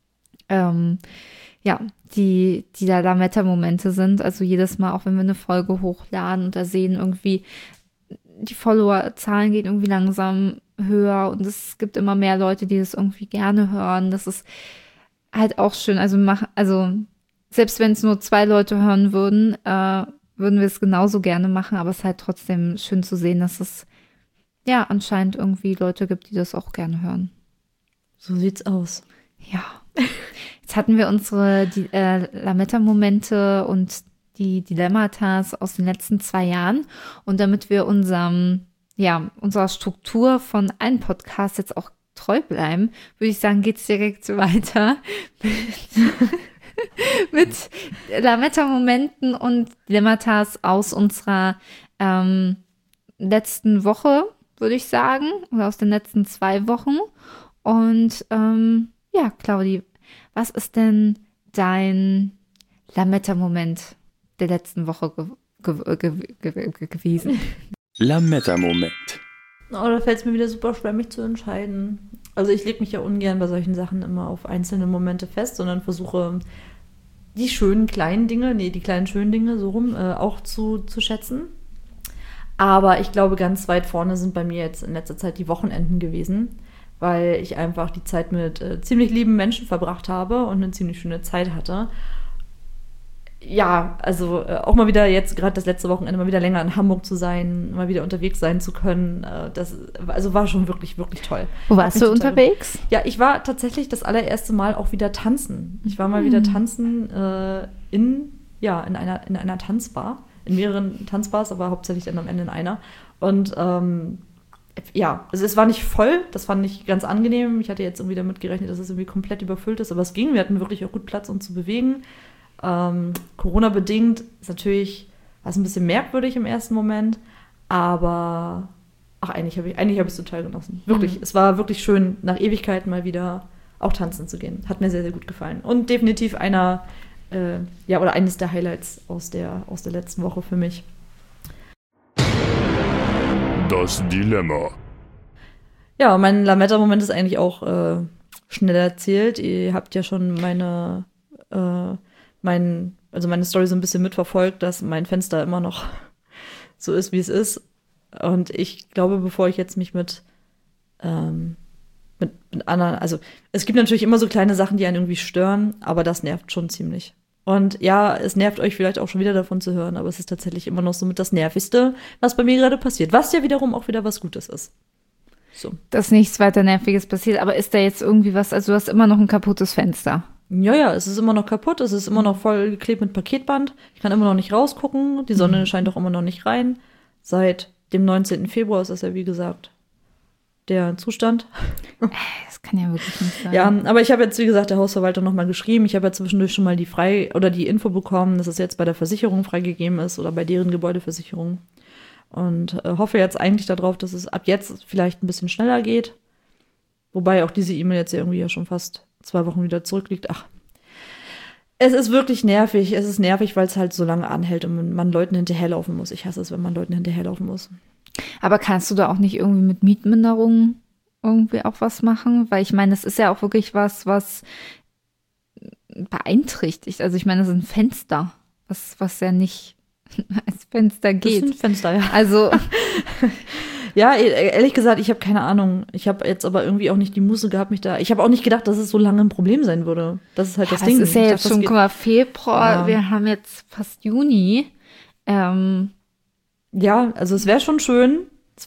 die da Lametta-Momente sind. Also jedes Mal, auch wenn wir eine Folge hochladen und da sehen irgendwie, die Follower-Zahlen gehen irgendwie langsam höher und es gibt immer mehr Leute, die das irgendwie gerne hören. Das ist halt auch schön. Also selbst wenn es nur 2 Leute hören würden, würden wir es genauso gerne machen, aber es ist halt trotzdem schön zu sehen, dass es ja anscheinend irgendwie Leute gibt, die das auch gerne hören. So sieht's aus. Ja. Jetzt hatten wir unsere Lametta-Momente und die Dilemmatas aus den letzten 2 Jahren. Und damit wir unserer Struktur von einem Podcast jetzt auch treu bleiben, würde ich sagen, geht's direkt weiter mit Lametta-Momenten und Dilemmatas aus unserer letzten Woche, würde ich sagen, oder aus den letzten 2 Wochen. Und Claudi, was ist denn dein Lametta-Moment der letzten Woche gewesen? Lametta-Moment. Da fällt es mir wieder super schwer, mich zu entscheiden. Also ich lege mich ja ungern bei solchen Sachen immer auf einzelne Momente fest, sondern versuche die schönen kleinen Dinge, die kleinen schönen Dinge so rum auch zu schätzen. Aber ich glaube, ganz weit vorne sind bei mir jetzt in letzter Zeit die Wochenenden gewesen, weil ich einfach die Zeit mit ziemlich lieben Menschen verbracht habe und eine ziemlich schöne Zeit hatte. Ja, also auch mal wieder jetzt, gerade das letzte Wochenende, mal wieder länger in Hamburg zu sein, mal wieder unterwegs sein zu können, das war schon wirklich, wirklich toll. Wo warst du unterwegs? Ja, ich war tatsächlich das allererste Mal auch wieder tanzen. Ich war mal wieder tanzen in einer Tanzbar, in mehreren Tanzbars, aber hauptsächlich dann am Ende in einer. Und also es war nicht voll, das fand ich ganz angenehm. Ich hatte jetzt irgendwie damit gerechnet, dass es irgendwie komplett überfüllt ist, aber es ging. Wir hatten wirklich auch gut Platz, uns zu bewegen. Corona-bedingt ist natürlich was ein bisschen merkwürdig im ersten Moment, aber eigentlich habe ich es total genossen. Wirklich, es war wirklich schön, nach Ewigkeiten mal wieder auch tanzen zu gehen. Hat mir sehr, sehr gut gefallen. Und definitiv eines der Highlights aus der letzten Woche für mich. Das Dilemma. Ja, mein Lametta-Moment ist eigentlich auch schnell erzählt. Ihr habt ja schon meine Story so ein bisschen mitverfolgt, dass mein Fenster immer noch so ist, wie es ist. Und ich glaube, bevor ich jetzt mich mit anderen, also es gibt natürlich immer so kleine Sachen, die einen irgendwie stören, aber das nervt schon ziemlich. Und ja, es nervt euch vielleicht auch schon wieder davon zu hören, aber es ist tatsächlich immer noch so mit das Nervigste, was bei mir gerade passiert, was ja wiederum auch wieder was Gutes ist. So. Dass nichts weiter Nerviges passiert, aber ist da jetzt irgendwie was, also du hast immer noch ein kaputtes Fenster? Ja, es ist immer noch kaputt, es ist immer noch voll geklebt mit Paketband, ich kann immer noch nicht rausgucken, die Sonne scheint auch immer noch nicht rein. Seit dem 19. Februar ist das ja, wie gesagt, der Zustand. Das kann ja wirklich nicht sein. Ja, aber ich habe jetzt, wie gesagt, der Hausverwaltung nochmal geschrieben. Ich habe ja zwischendurch schon mal die Info bekommen, dass es jetzt bei der Versicherung freigegeben ist oder bei deren Gebäudeversicherung. Und hoffe jetzt eigentlich darauf, dass es ab jetzt vielleicht ein bisschen schneller geht. Wobei auch diese E-Mail jetzt ja irgendwie ja schon fast 2 Wochen wieder zurückliegt. Ach, es ist wirklich nervig. Es ist nervig, weil es halt so lange anhält und man Leuten hinterherlaufen muss. Ich hasse es, wenn man Leuten hinterherlaufen muss. Aber kannst du da auch nicht irgendwie mit Mietminderungen irgendwie auch was machen? Weil ich meine, das ist ja auch wirklich was beeinträchtigt. Also ich meine, das ist ein Fenster, was ja nicht als Fenster geht. Das ist ein Fenster, ja. Also ja, ehrlich gesagt, ich habe keine Ahnung. Ich habe jetzt aber irgendwie auch nicht die Muße gehabt, ich habe auch nicht gedacht, dass es so lange ein Problem sein würde. Das ist halt das Ding. Das ist ja jetzt schon, guck mal, Februar, Ja. wir haben jetzt fast Juni. Ja, also es wäre schon schön.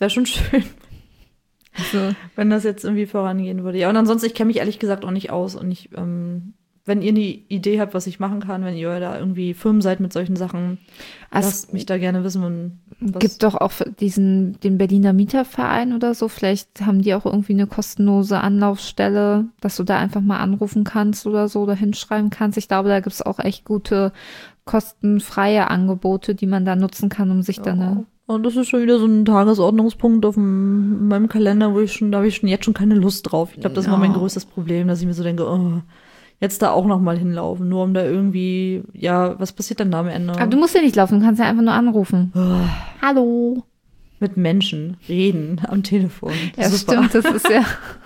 Also, Wenn das jetzt irgendwie vorangehen würde. Ja, und ansonsten, ich kenne mich ehrlich gesagt auch nicht aus. Und wenn ihr eine Idee habt, was ich machen kann, wenn ihr da irgendwie firm seid mit solchen Sachen, lasst mich da gerne wissen. gibt doch auch den Berliner Mieterverein oder so. Vielleicht haben die auch irgendwie eine kostenlose Anlaufstelle, dass du da einfach mal anrufen kannst oder so oder hinschreiben kannst. Ich glaube, da gibt es auch echt gute kostenfreie Angebote, die man da nutzen kann, um sich dann Und das ist schon wieder so ein Tagesordnungspunkt auf meinem Kalender, da habe ich schon jetzt schon keine Lust drauf. Ich glaube, das ist immer mein größtes Problem, dass ich mir so denke, oh, jetzt da auch noch mal hinlaufen, nur um da irgendwie, ja, was passiert dann da am Ende? Aber du musst ja nicht laufen, du kannst ja einfach nur anrufen. Hallo. Mit Menschen reden am Telefon. Ja, Super. stimmt, das ist ja.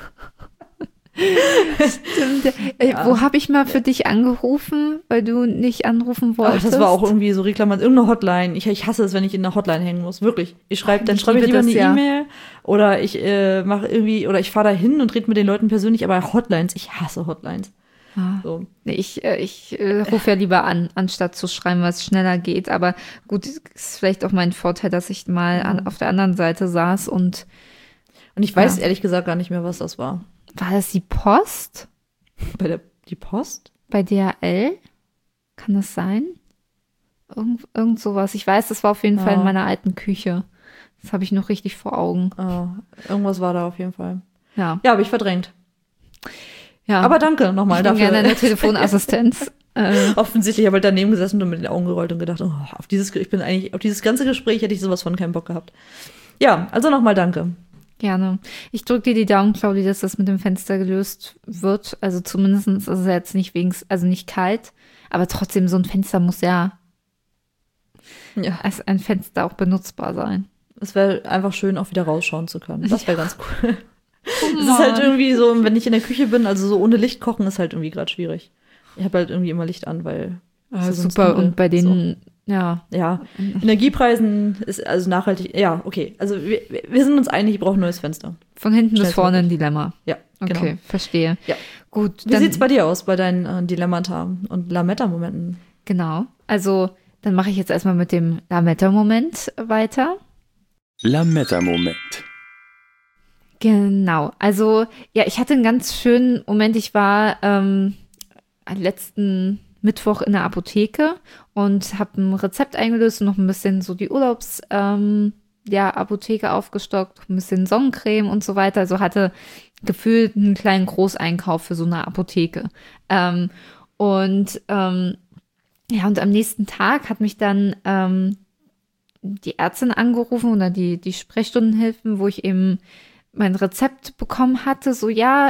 Stimmt. Wo habe ich mal für dich angerufen, weil du nicht anrufen Ach, wolltest? das war auch irgendwie so Reklamation, irgendeine Hotline. Ich hasse es, wenn ich in einer Hotline hängen muss. Wirklich. Dann schreibe ich liebe lieber das, eine ja. E-Mail oder ich mache irgendwie, oder ich fahre da hin und rede mit den Leuten persönlich, aber Hotlines, ich hasse Hotlines. Ah. So. Nee, ich rufe ja lieber an, anstatt zu schreiben, weil es schneller geht. Aber gut, ist vielleicht auch mein Vorteil, dass ich mal auf der anderen Seite saß und Und ich weiß ehrlich gesagt gar nicht mehr, was das war. war das die Post? Die Post? Bei DHL? Kann das sein? Irgend sowas. Ich weiß, das war auf jeden Fall in meiner alten Küche. Das habe ich noch richtig vor Augen. Irgendwas war da auf jeden Fall. Ja. Ja, habe ich verdrängt. Ja. Aber danke nochmal ich bin dafür. gerne eine Telefonassistenz. Offensichtlich habe ich daneben gesessen und mit den Augen gerollt und gedacht, auf dieses ganze Gespräch hätte ich sowas von keinen Bock gehabt. Ja, also nochmal danke. Gerne. Ich drücke dir die Daumen, Claudi, dass das mit dem Fenster gelöst wird. Also zumindest ist es jetzt nicht nicht kalt, aber trotzdem, so ein Fenster muss ja als ein Fenster auch benutzbar sein. Es wäre einfach schön, auch wieder rausschauen zu können. Das wäre ganz cool. Es ist halt irgendwie so, wenn ich in der Küche bin, also so ohne Licht kochen, ist halt irgendwie gerade schwierig. Ich habe halt irgendwie immer Licht an, weil Ja, super. Und bei denen, ja. Energiepreisen ist also nachhaltig. Ja, okay. Also wir sind uns einig, ich brauche ein neues Fenster. Von hinten bis vorne ein Dilemma. Ja, genau. Okay, verstehe. Ja. Gut. Wie sieht's bei dir aus, bei deinen Dilemmata und Lametta-Momenten? Genau. Also, dann mache ich jetzt erstmal mit dem Lametta-Moment weiter. Lametta-Moment. Genau. Also, ja, ich hatte einen ganz schönen Moment. Ich war letzten Mittwoch in der Apotheke und habe ein Rezept eingelöst und noch ein bisschen so die Apotheke aufgestockt, ein bisschen Sonnencreme und so weiter. Also hatte gefühlt einen kleinen Großeinkauf für so eine Apotheke. Und am nächsten Tag hat mich dann die Ärztin angerufen oder die Sprechstundenhilfen, wo ich eben mein Rezept bekommen hatte. So,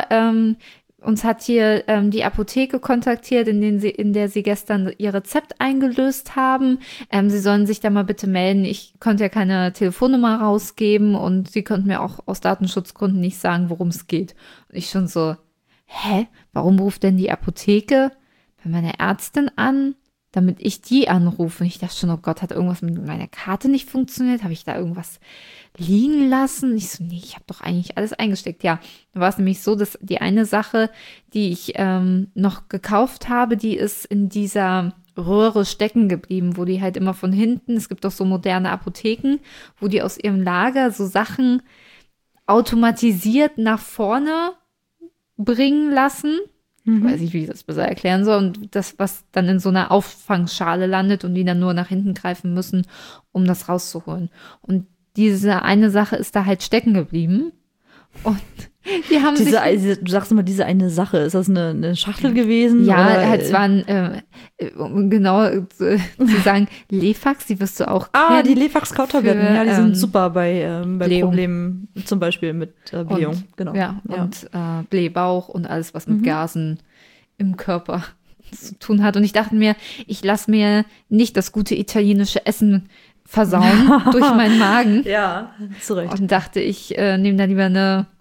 uns hat hier die Apotheke kontaktiert, in der sie gestern ihr Rezept eingelöst haben. Sie sollen sich da mal bitte melden. Ich konnte ja keine Telefonnummer rausgeben und sie konnten mir auch aus Datenschutzgründen nicht sagen, worum es geht. Und ich schon so, warum ruft denn die Apotheke bei meiner Ärztin an, damit ich die anrufe? Und ich dachte schon, oh Gott, hat irgendwas mit meiner Karte nicht funktioniert? Habe ich da irgendwas liegen lassen? Ich so, nee, ich habe doch eigentlich alles eingesteckt. Ja, da war es nämlich so, dass die eine Sache, die ich noch gekauft habe, die ist in dieser Röhre stecken geblieben, wo die halt immer von hinten, es gibt doch so moderne Apotheken, wo die aus ihrem Lager so Sachen automatisiert nach vorne bringen lassen. Ich weiß nicht, wie ich das besser erklären soll. Und das, was dann in so einer Auffangschale landet und die dann nur nach hinten greifen müssen, um das rauszuholen. Und diese eine Sache ist da halt stecken geblieben. Und die haben du sagst immer, diese eine Sache, ist das eine Schachtel gewesen? Ja, oder? halt, es waren, genau zu sagen, Lefax, die wirst du auch kennen. Die Lefax-Kautabletten, die sind super bei Blähung. Problemen, zum Beispiel mit Blähung. Genau. Und Blähbauch und alles, was mit Gasen im Körper zu tun hat. Und ich dachte mir, ich lasse mir nicht das gute italienische Essen versauen durch meinen Magen. Ja, zu Recht. Und dachte, ich nehme da lieber eine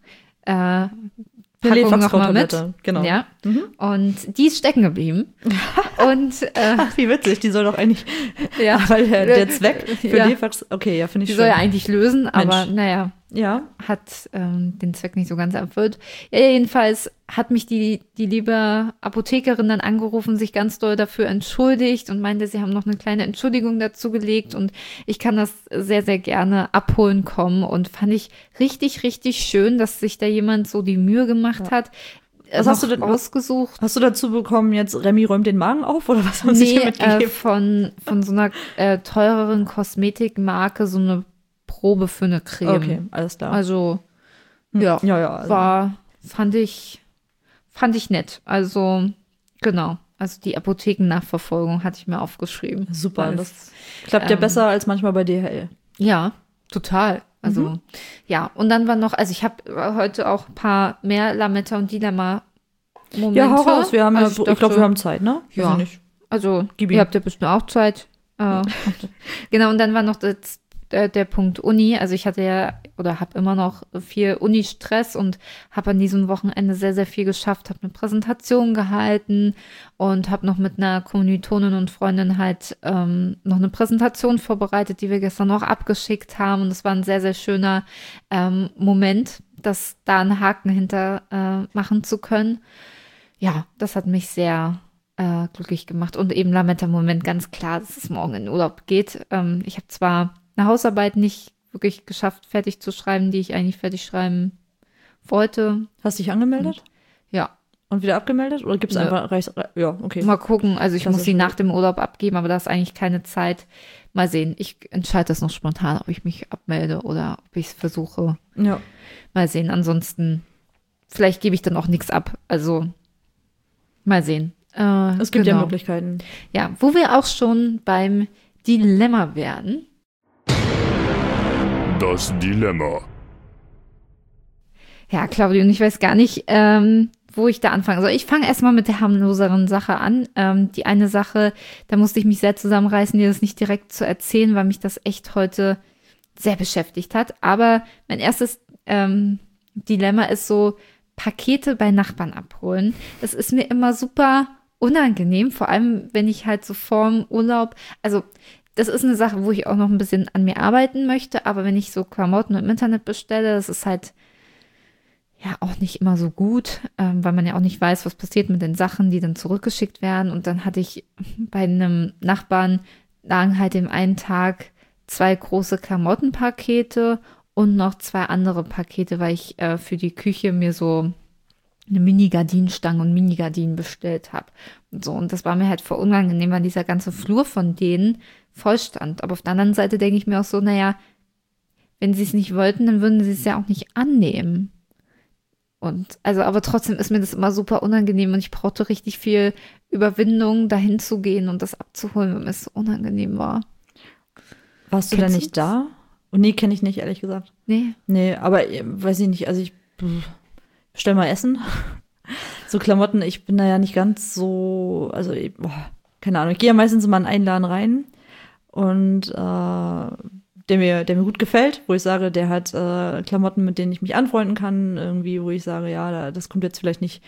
Packung noch mal mit. Genau. Ja. Und die ist stecken geblieben. Und Ach, wie witzig, die soll doch eigentlich, ja, weil der Zweck für Ja. Lefax, okay, ja, finde ich die schön. soll ja eigentlich lösen, aber naja, Ja, hat den Zweck nicht so ganz erfüllt. Ja, jedenfalls hat mich die liebe Apothekerin dann angerufen, sich ganz doll dafür entschuldigt und meinte, sie haben noch eine kleine Entschuldigung dazu gelegt und ich kann das sehr, sehr gerne abholen kommen und fand ich richtig, richtig schön, dass sich da jemand so die Mühe gemacht hat. Was hast du denn ausgesucht? Hast du dazu bekommen, jetzt Remy räumt den Magen auf oder was haben sie dir mitgegeben? Von so einer teureren Kosmetikmarke so eine Probe für eine Creme. Okay, alles klar. Also, ja, also. fand ich nett. Also, genau. Also die Apothekennachverfolgung hatte ich mir aufgeschrieben. Super, Weil das klappt ja besser als manchmal bei DHL. Ja, total. Also, ja. Und dann war noch, also ich habe heute auch ein paar mehr Lametta und Dilemma-Momente. Ja, hau raus, wir haben Also ich glaube, wir haben Zeit, ne? Ja. Weiß ich nicht. Also, Gib ihm. ihr habt ja bestimmt auch Zeit. Genau, und dann war noch der Punkt Uni. Also ich hatte ja oder habe immer noch viel Uni-Stress und habe an diesem Wochenende sehr, sehr viel geschafft, habe eine Präsentation gehalten und habe noch mit einer Kommilitonin und Freundin halt noch eine Präsentation vorbereitet, die wir gestern noch abgeschickt haben. Und es war ein sehr, sehr schöner Moment, das da einen Haken hinter machen zu können. Ja, das hat mich sehr glücklich gemacht. Und eben Lametta-Moment, ganz klar, dass es morgen in Urlaub geht. Ich habe zwar eine Hausarbeit nicht wirklich geschafft, fertig zu schreiben, die ich eigentlich fertig schreiben wollte. Hast dich angemeldet? Ja. Und wieder abgemeldet? Oder gibt es einfach ja, okay. Mal gucken. Also ich muss sie nach dem Urlaub abgeben, aber da ist eigentlich keine Zeit. Mal sehen. Ich entscheide das noch spontan, ob ich mich abmelde oder ob ich es versuche. Ja. Mal sehen. Ansonsten, vielleicht gebe ich dann auch nichts ab. Also, mal sehen. Es gibt ja Möglichkeiten. Ja, wo wir auch schon beim Dilemma werden. Das Dilemma. Ja, Claudio, und ich weiß gar nicht, wo ich da anfangen soll. Ich fange erstmal mit der harmloseren Sache an. Die eine Sache, da musste ich mich sehr zusammenreißen, dir das nicht direkt zu erzählen, weil mich das echt heute sehr beschäftigt hat. Aber mein erstes Dilemma ist so, Pakete bei Nachbarn abholen. Das ist mir immer super unangenehm, vor allem, wenn ich halt so vorm Urlaub, also das ist eine Sache, wo ich auch noch ein bisschen an mir arbeiten möchte, aber wenn ich so Klamotten im Internet bestelle, das ist halt ja auch nicht immer so gut, weil man ja auch nicht weiß, was passiert mit den Sachen, die dann zurückgeschickt werden. Und dann hatte ich bei einem Nachbarn, lagen halt im einen Tag 2 große Klamottenpakete und noch 2 andere Pakete, weil ich für die Küche mir so eine Mini-Gardinenstange und Mini-Gardinen bestellt habe. Und so, und das war mir halt voll unangenehm, weil dieser ganze Flur von denen voll stand. Aber auf der anderen Seite denke ich mir auch so, naja, wenn sie es nicht wollten, dann würden sie es ja auch nicht annehmen. Und also, aber trotzdem ist mir das immer super unangenehm und ich brauchte richtig viel Überwindung, dahin zu gehen und das abzuholen, wenn es so unangenehm war. Warst du da nicht da? Oh, nee, kenne ich nicht, ehrlich gesagt. Nee. Nee, aber weiß ich nicht, also ich bestell mal Essen. So Klamotten, ich bin da ja nicht ganz so, also keine Ahnung, ich gehe ja meistens immer in einen Laden rein und der mir gut gefällt, wo ich sage, der hat Klamotten, mit denen ich mich anfreunden kann, irgendwie, wo ich sage, ja, das kommt jetzt vielleicht nicht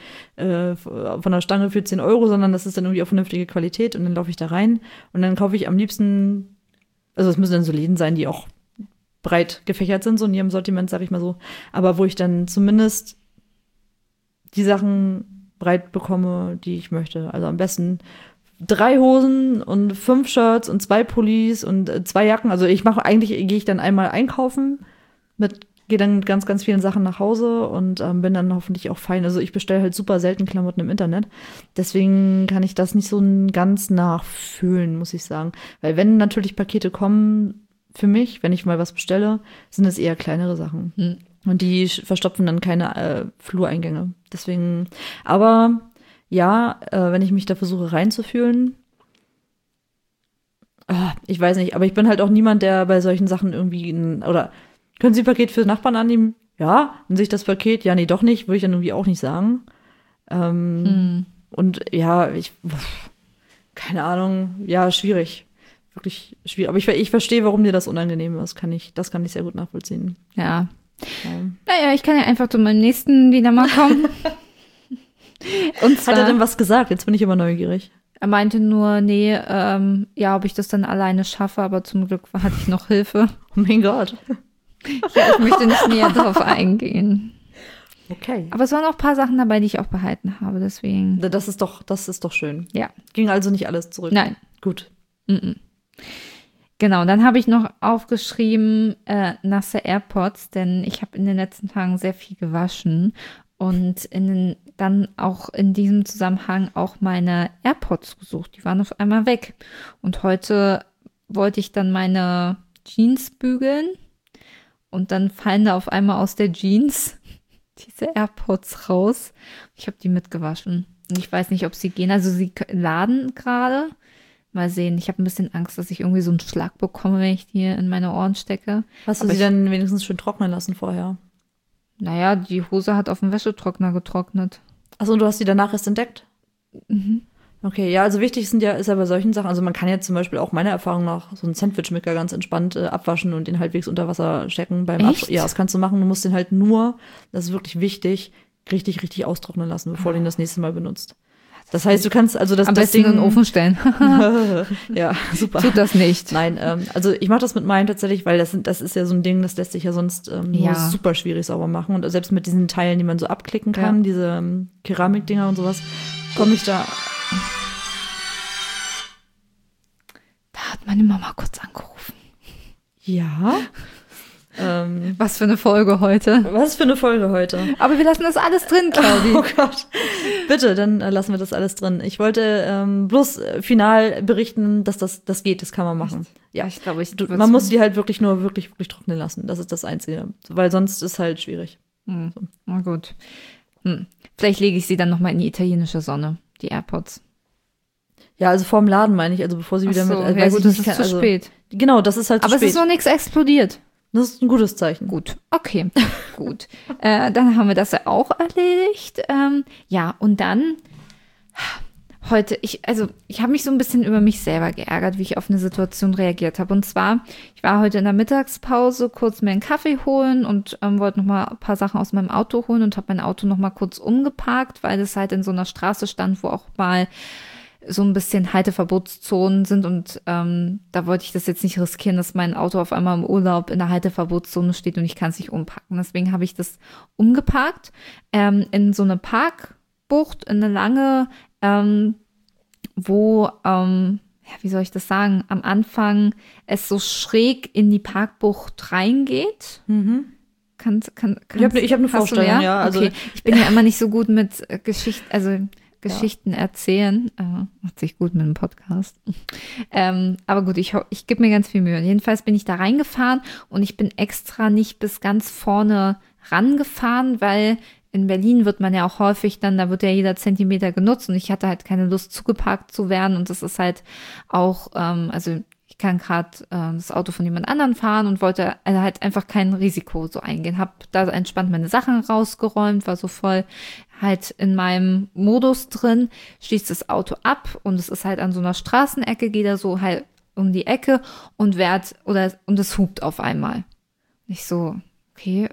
von der Stange für 10 €, sondern das ist dann irgendwie auch vernünftige Qualität und dann laufe ich da rein und dann kaufe ich am liebsten, also es müssen dann so Läden sein, die auch breit gefächert sind, so in ihrem Sortiment, sage ich mal so, aber wo ich dann zumindest die Sachen breit bekomme, die ich möchte. Also am besten 3 Hosen und 5 Shirts und 2 Pullis und 2 Jacken. Also gehe ich dann einmal einkaufen, gehe dann mit ganz, ganz vielen Sachen nach Hause und bin dann hoffentlich auch fein. Also ich bestelle halt super selten Klamotten im Internet. Deswegen kann ich das nicht so ganz nachfühlen, muss ich sagen. Weil wenn natürlich Pakete kommen für mich, wenn ich mal was bestelle, sind es eher kleinere Sachen. Und die verstopfen dann keine Flureingänge. Deswegen, aber ja, wenn ich mich da versuche reinzufühlen, ich weiß nicht, aber ich bin halt auch niemand, der bei solchen Sachen irgendwie, oder können Sie ein Paket für Nachbarn annehmen? Ja, und sich das Paket, ja, nee, doch nicht, würde ich dann irgendwie auch nicht sagen. Und ja, keine Ahnung, ja, schwierig. Wirklich schwierig. Aber ich verstehe, warum dir das unangenehm ist. Das kann ich sehr gut nachvollziehen. Ja, Naja, ich kann ja einfach zu meinem nächsten Dilemma kommen. Und zwar, Hat er denn was gesagt? Jetzt bin ich immer neugierig. er meinte nur, nee, ja, ob ich das dann alleine schaffe, aber zum Glück hatte ich noch Hilfe. Oh mein Gott. Ja, ich möchte nicht näher darauf eingehen. Okay. Aber es waren auch ein paar Sachen dabei, die ich auch behalten habe, deswegen. Das ist doch schön. Ja. Ging also nicht alles zurück. Nein. Gut. Genau, dann habe ich noch aufgeschrieben, nasse AirPods, denn ich habe in den letzten Tagen sehr viel gewaschen und dann auch in diesem Zusammenhang auch meine AirPods gesucht. Die waren auf einmal weg. Und heute wollte ich dann meine Jeans bügeln und dann fallen da auf einmal aus der Jeans diese AirPods raus. Ich habe die mitgewaschen. Und ich weiß nicht, ob sie gehen. Also sie laden gerade. Mal sehen. Ich habe ein bisschen Angst, dass ich irgendwie so einen Schlag bekomme, wenn ich die in meine Ohren stecke. Hast du sie dann wenigstens schön trocknen lassen vorher? Naja, die Hose hat auf dem Wäschetrockner getrocknet. Achso, und du hast die danach erst entdeckt? Mhm. Okay, ja, also wichtig ist ja bei solchen Sachen, also man kann jetzt zum Beispiel auch meiner Erfahrung nach so einen Sandwichmaker ganz entspannt abwaschen und den halbwegs unter Wasser stecken beim Echt? Ja, das kannst du machen. Du musst den halt nur, das ist wirklich wichtig, richtig austrocknen lassen, bevor du ihn das nächste Mal benutzt. Das heißt, du kannst also das Am besten Ding in den Ofen stellen. Ja, super. Tut das nicht. Nein, also ich mache das mit meinen tatsächlich, weil das ist ja so ein Ding, das lässt sich ja sonst nur super schwierig sauber machen. Und selbst mit diesen Teilen, die man so abklicken kann, diese Keramikdinger und sowas, komme ich da. Da hat meine Mama kurz angerufen. Ja. Was für eine Folge heute. Was für eine Folge heute. Aber wir lassen das alles drin, Claudi. Oh Gott. Bitte, dann lassen wir das alles drin. Ich wollte bloß final berichten, dass das geht, das kann man machen. Echt? Ja, Ich glaube, man muss die halt wirklich nur wirklich trocknen lassen. Das ist das Einzige. Weil sonst ist halt schwierig. Na gut. Vielleicht lege ich sie dann nochmal in die italienische Sonne, die AirPods. Ja, also vorm Laden meine ich, also bevor sie wieder mit. Ja gut, das ist zu spät. Genau, das ist halt zu Aber spät. es ist noch nichts explodiert. Das ist ein gutes Zeichen. Gut, okay, gut. Dann haben wir das ja auch erledigt. Ja, und dann heute, ich habe mich so ein bisschen über mich selber geärgert, wie ich auf eine Situation reagiert habe. Und zwar, ich war heute in der Mittagspause kurz mir einen Kaffee holen und wollte noch mal ein paar Sachen aus meinem Auto holen und habe mein Auto noch mal kurz umgeparkt, weil es halt in so einer Straße stand, wo auch mal so ein bisschen Halteverbotszonen sind und da wollte ich das jetzt nicht riskieren, dass mein Auto auf einmal im Urlaub in der Halteverbotszone steht und ich kann es nicht umparken. Deswegen habe ich das umgeparkt in so eine Parkbucht, in eine lange, wo, wie soll ich das sagen, am Anfang es so schräg in die Parkbucht reingeht. Ich habe eine Vorstellung, ja. Also okay. Ich bin ja immer nicht so gut mit Geschichten erzählen. Macht sich gut mit einem Podcast. Aber gut, ich gebe mir ganz viel Mühe. Jedenfalls bin ich da reingefahren und ich bin extra nicht bis ganz vorne rangefahren, weil in Berlin wird man ja auch häufig dann, da wird ja jeder Zentimeter genutzt und ich hatte halt keine Lust, zugeparkt zu werden und das ist halt auch, also ich kann gerade das Auto von jemand anderen fahren und wollte halt einfach kein Risiko so eingehen. Hab da entspannt meine Sachen rausgeräumt, war so voll halt in meinem Modus drin, schließt das Auto ab und es ist halt an so einer Straßenecke, geht da so halt um die Ecke und es hupt auf einmal. Ich so, okay,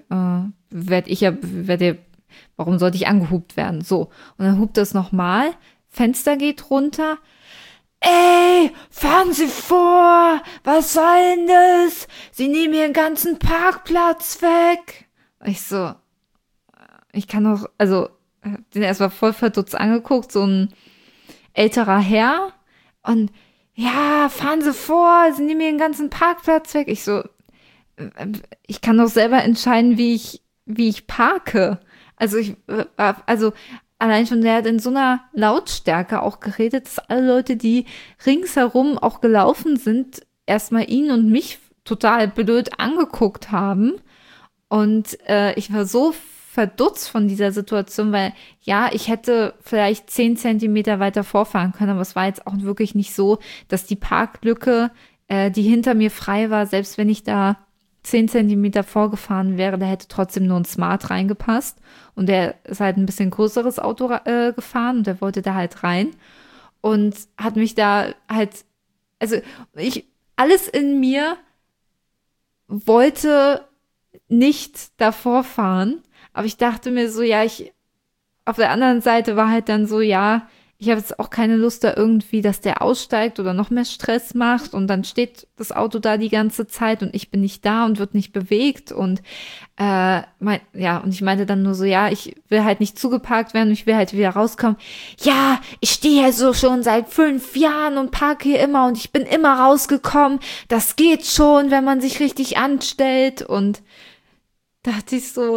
warum sollte ich angehupt werden? So, und dann hupt es nochmal, Fenster geht runter. Ey, fahren Sie vor! Was soll denn das? Sie nehmen Ihren ganzen Parkplatz weg! Ich so, ich kann doch, also, den erstmal voll verdutzt angeguckt, so ein älterer Herr. Und, ja, fahren Sie vor! Sie nehmen Ihren ganzen Parkplatz weg! Ich so, ich kann doch selber entscheiden, wie ich parke. Also, allein schon, der hat in so einer Lautstärke auch geredet, dass alle Leute, die ringsherum auch gelaufen sind, erstmal ihn und mich total blöd angeguckt haben. Und ich war so verdutzt von dieser Situation, weil ja, ich hätte vielleicht 10 Zentimeter weiter vorfahren können, aber es war jetzt auch wirklich nicht so, dass die Parklücke, die hinter mir frei war, selbst wenn ich da 10 Zentimeter vorgefahren wäre, da hätte trotzdem nur ein Smart reingepasst. Und der ist halt ein bisschen größeres Auto gefahren und der wollte da halt rein und hat mich da halt, also alles in mir wollte nicht davor fahren. Aber ich dachte mir so, ja, auf der anderen Seite war halt dann so, ja, ich habe jetzt auch keine Lust da irgendwie, dass der aussteigt oder noch mehr Stress macht und dann steht das Auto da die ganze Zeit und ich bin nicht da und wird nicht bewegt und und ich meinte dann nur so, ja, ich will halt nicht zugeparkt werden und ich will halt wieder rauskommen. Ja, ich stehe hier so schon seit 5 Jahren und parke hier immer und ich bin immer rausgekommen. Das geht schon, wenn man sich richtig anstellt und dachte ich so,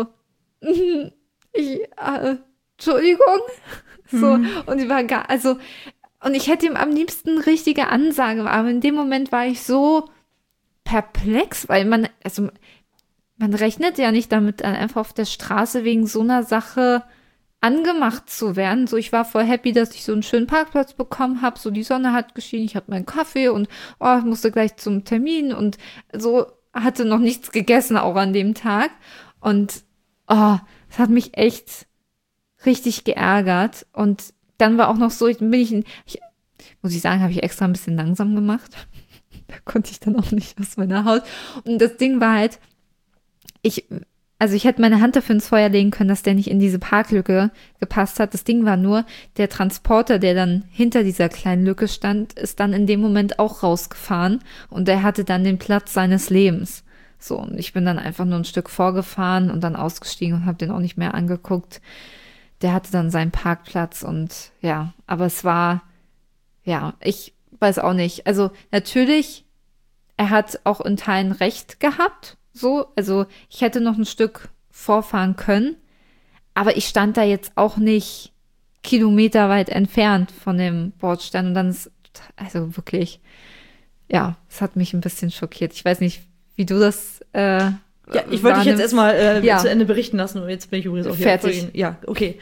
Entschuldigung. So, und die war und ich hätte ihm am liebsten eine richtige Ansage, aber in dem Moment war ich so perplex, weil man rechnet ja nicht damit, dann einfach auf der Straße wegen so einer Sache angemacht zu werden. So, ich war voll happy, dass ich so einen schönen Parkplatz bekommen habe, so die Sonne hat geschienen, ich hatte meinen Kaffee und ich musste gleich zum Termin und so hatte noch nichts gegessen auch an dem Tag und das hat mich echt richtig geärgert und dann war auch noch so, muss ich sagen, habe ich extra ein bisschen langsam gemacht. Da konnte ich dann auch nicht aus meiner Haut. Und das Ding war halt, ich hätte meine Hand dafür ins Feuer legen können, dass der nicht in diese Parklücke gepasst hat. Das Ding war nur, der Transporter, der dann hinter dieser kleinen Lücke stand, ist dann in dem Moment auch rausgefahren und der hatte dann den Platz seines Lebens. So, und ich bin dann einfach nur ein Stück vorgefahren und dann ausgestiegen und habe den auch nicht mehr angeguckt. Der hatte dann seinen Parkplatz und ja, aber es war, ja, ich weiß auch nicht. Also natürlich, er hat auch in Teilen recht gehabt, so, also ich hätte noch ein Stück vorfahren können, aber ich stand da jetzt auch nicht kilometerweit entfernt von dem Bordstein und dann ist, also wirklich, ja, es hat mich ein bisschen schockiert. Ich weiß nicht, wie du das ja, ich wollte dich jetzt erstmal zu Ende berichten lassen und jetzt bin ich übrigens auch fertig. Ja, okay.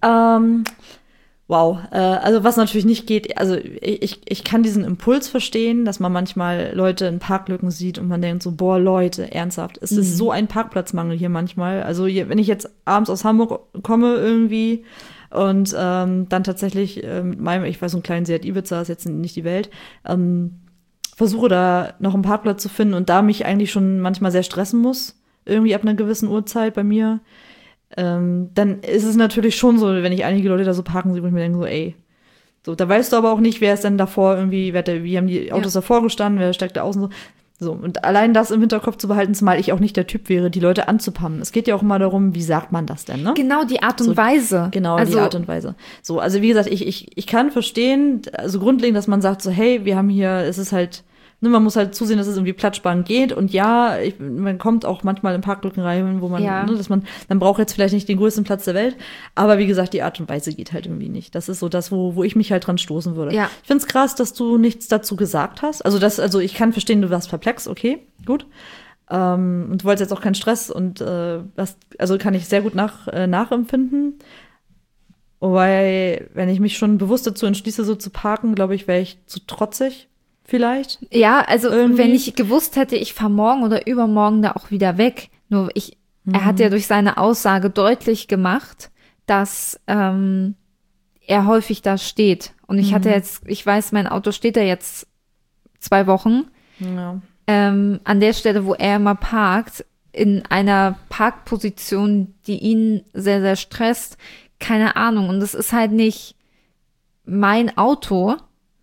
Wow. Also was natürlich nicht geht, also ich kann diesen Impuls verstehen, dass man manchmal Leute in Parklücken sieht und man denkt so, boah, Leute, ernsthaft, es ist so ein Parkplatzmangel hier manchmal. Also wenn ich jetzt abends aus Hamburg komme irgendwie und dann tatsächlich mit meinem, ich weiß, so einen kleinen Seat Ibiza, ist jetzt nicht die Welt, versuche da noch einen Parkplatz zu finden und da mich eigentlich schon manchmal sehr stressen muss, irgendwie ab einer gewissen Uhrzeit bei mir, dann ist es natürlich schon so, wenn ich einige Leute da so parken sehe, wo ich mir denke so, ey, so, da weißt du aber auch nicht, wer ist denn davor irgendwie, wie haben die Autos davor gestanden, wer steigt da außen so, und allein das im Hinterkopf zu behalten, zumal ich auch nicht der Typ wäre, die Leute anzupannen. Es geht ja auch immer darum, wie sagt man das denn, ne? Genau, die Art und Weise. Genau, die Art und Weise. So, also wie gesagt, ich kann verstehen, also grundlegend, dass man sagt so, hey, wir haben hier, es ist halt, ne, man muss halt zusehen, dass es irgendwie platzsparend geht und ja, man kommt auch manchmal in Parklücken rein, wo man, dass man braucht jetzt vielleicht nicht den größten Platz der Welt, aber wie gesagt, die Art und Weise geht halt irgendwie nicht. Das ist so das, wo ich mich halt dran stoßen würde. Ja. Ich find's krass, dass du nichts dazu gesagt hast. Also ich kann verstehen, du warst perplex, okay, gut. Und du wolltest jetzt auch keinen Stress und also kann ich sehr gut nachempfinden. Wobei, wenn ich mich schon bewusst dazu entschließe, so zu parken, glaube ich, wäre ich zu trotzig. Vielleicht? Ja, also irgendwie. Wenn ich gewusst hätte, ich fahre morgen oder übermorgen da auch wieder weg. Nur er hat ja durch seine Aussage deutlich gemacht, dass er häufig da steht. Und ich weiß, mein Auto steht da jetzt 2 Wochen. Ja. An der Stelle, wo er immer parkt, in einer Parkposition, die ihn sehr, sehr stresst. Keine Ahnung. Und es ist halt nicht mein Auto.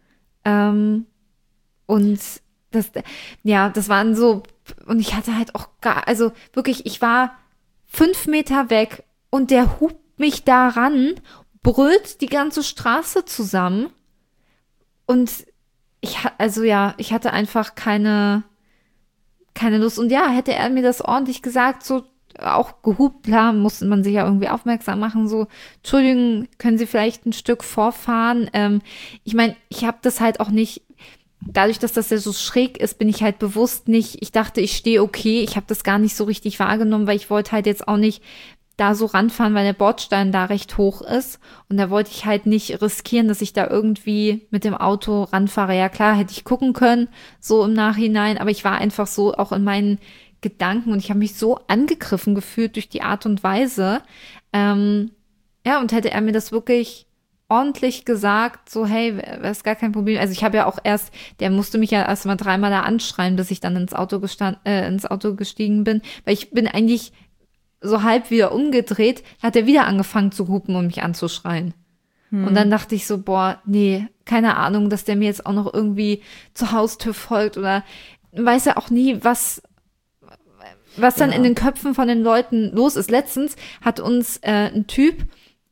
Und das waren so, und ich hatte halt auch also wirklich, ich war 5 Meter weg und der hupt mich da ran, brüllt die ganze Straße zusammen und ich hatte einfach keine Lust und ja, hätte er mir das ordentlich gesagt, so auch gehupt, klar, musste man sich ja irgendwie aufmerksam machen, so, Entschuldigung, können Sie vielleicht ein Stück vorfahren? Ich meine, ich habe das halt auch nicht, dadurch, dass das ja so schräg ist, bin ich halt bewusst nicht, ich dachte, ich stehe okay, ich habe das gar nicht so richtig wahrgenommen, weil ich wollte halt jetzt auch nicht da so ranfahren, weil der Bordstein da recht hoch ist und da wollte ich halt nicht riskieren, dass ich da irgendwie mit dem Auto ranfahre. Ja klar, hätte ich gucken können, so im Nachhinein, aber ich war einfach so auch in meinen Gedanken und ich habe mich so angegriffen gefühlt durch die Art und Weise. Und hätte er mir das wirklich ordentlich gesagt, so hey, das ist gar kein Problem. Also ich habe ja auch der musste mich ja erst mal 3-mal da anschreien, bis ich dann ins Auto gestiegen bin, weil ich bin eigentlich so halb wieder umgedreht, hat er wieder angefangen zu hupen und mich anzuschreien. Und dann dachte ich so, boah, nee, keine Ahnung, dass der mir jetzt auch noch irgendwie zur Haustür folgt oder weiß ja auch nie, was dann in den Köpfen von den Leuten los ist. Letztens hat uns ein Typ,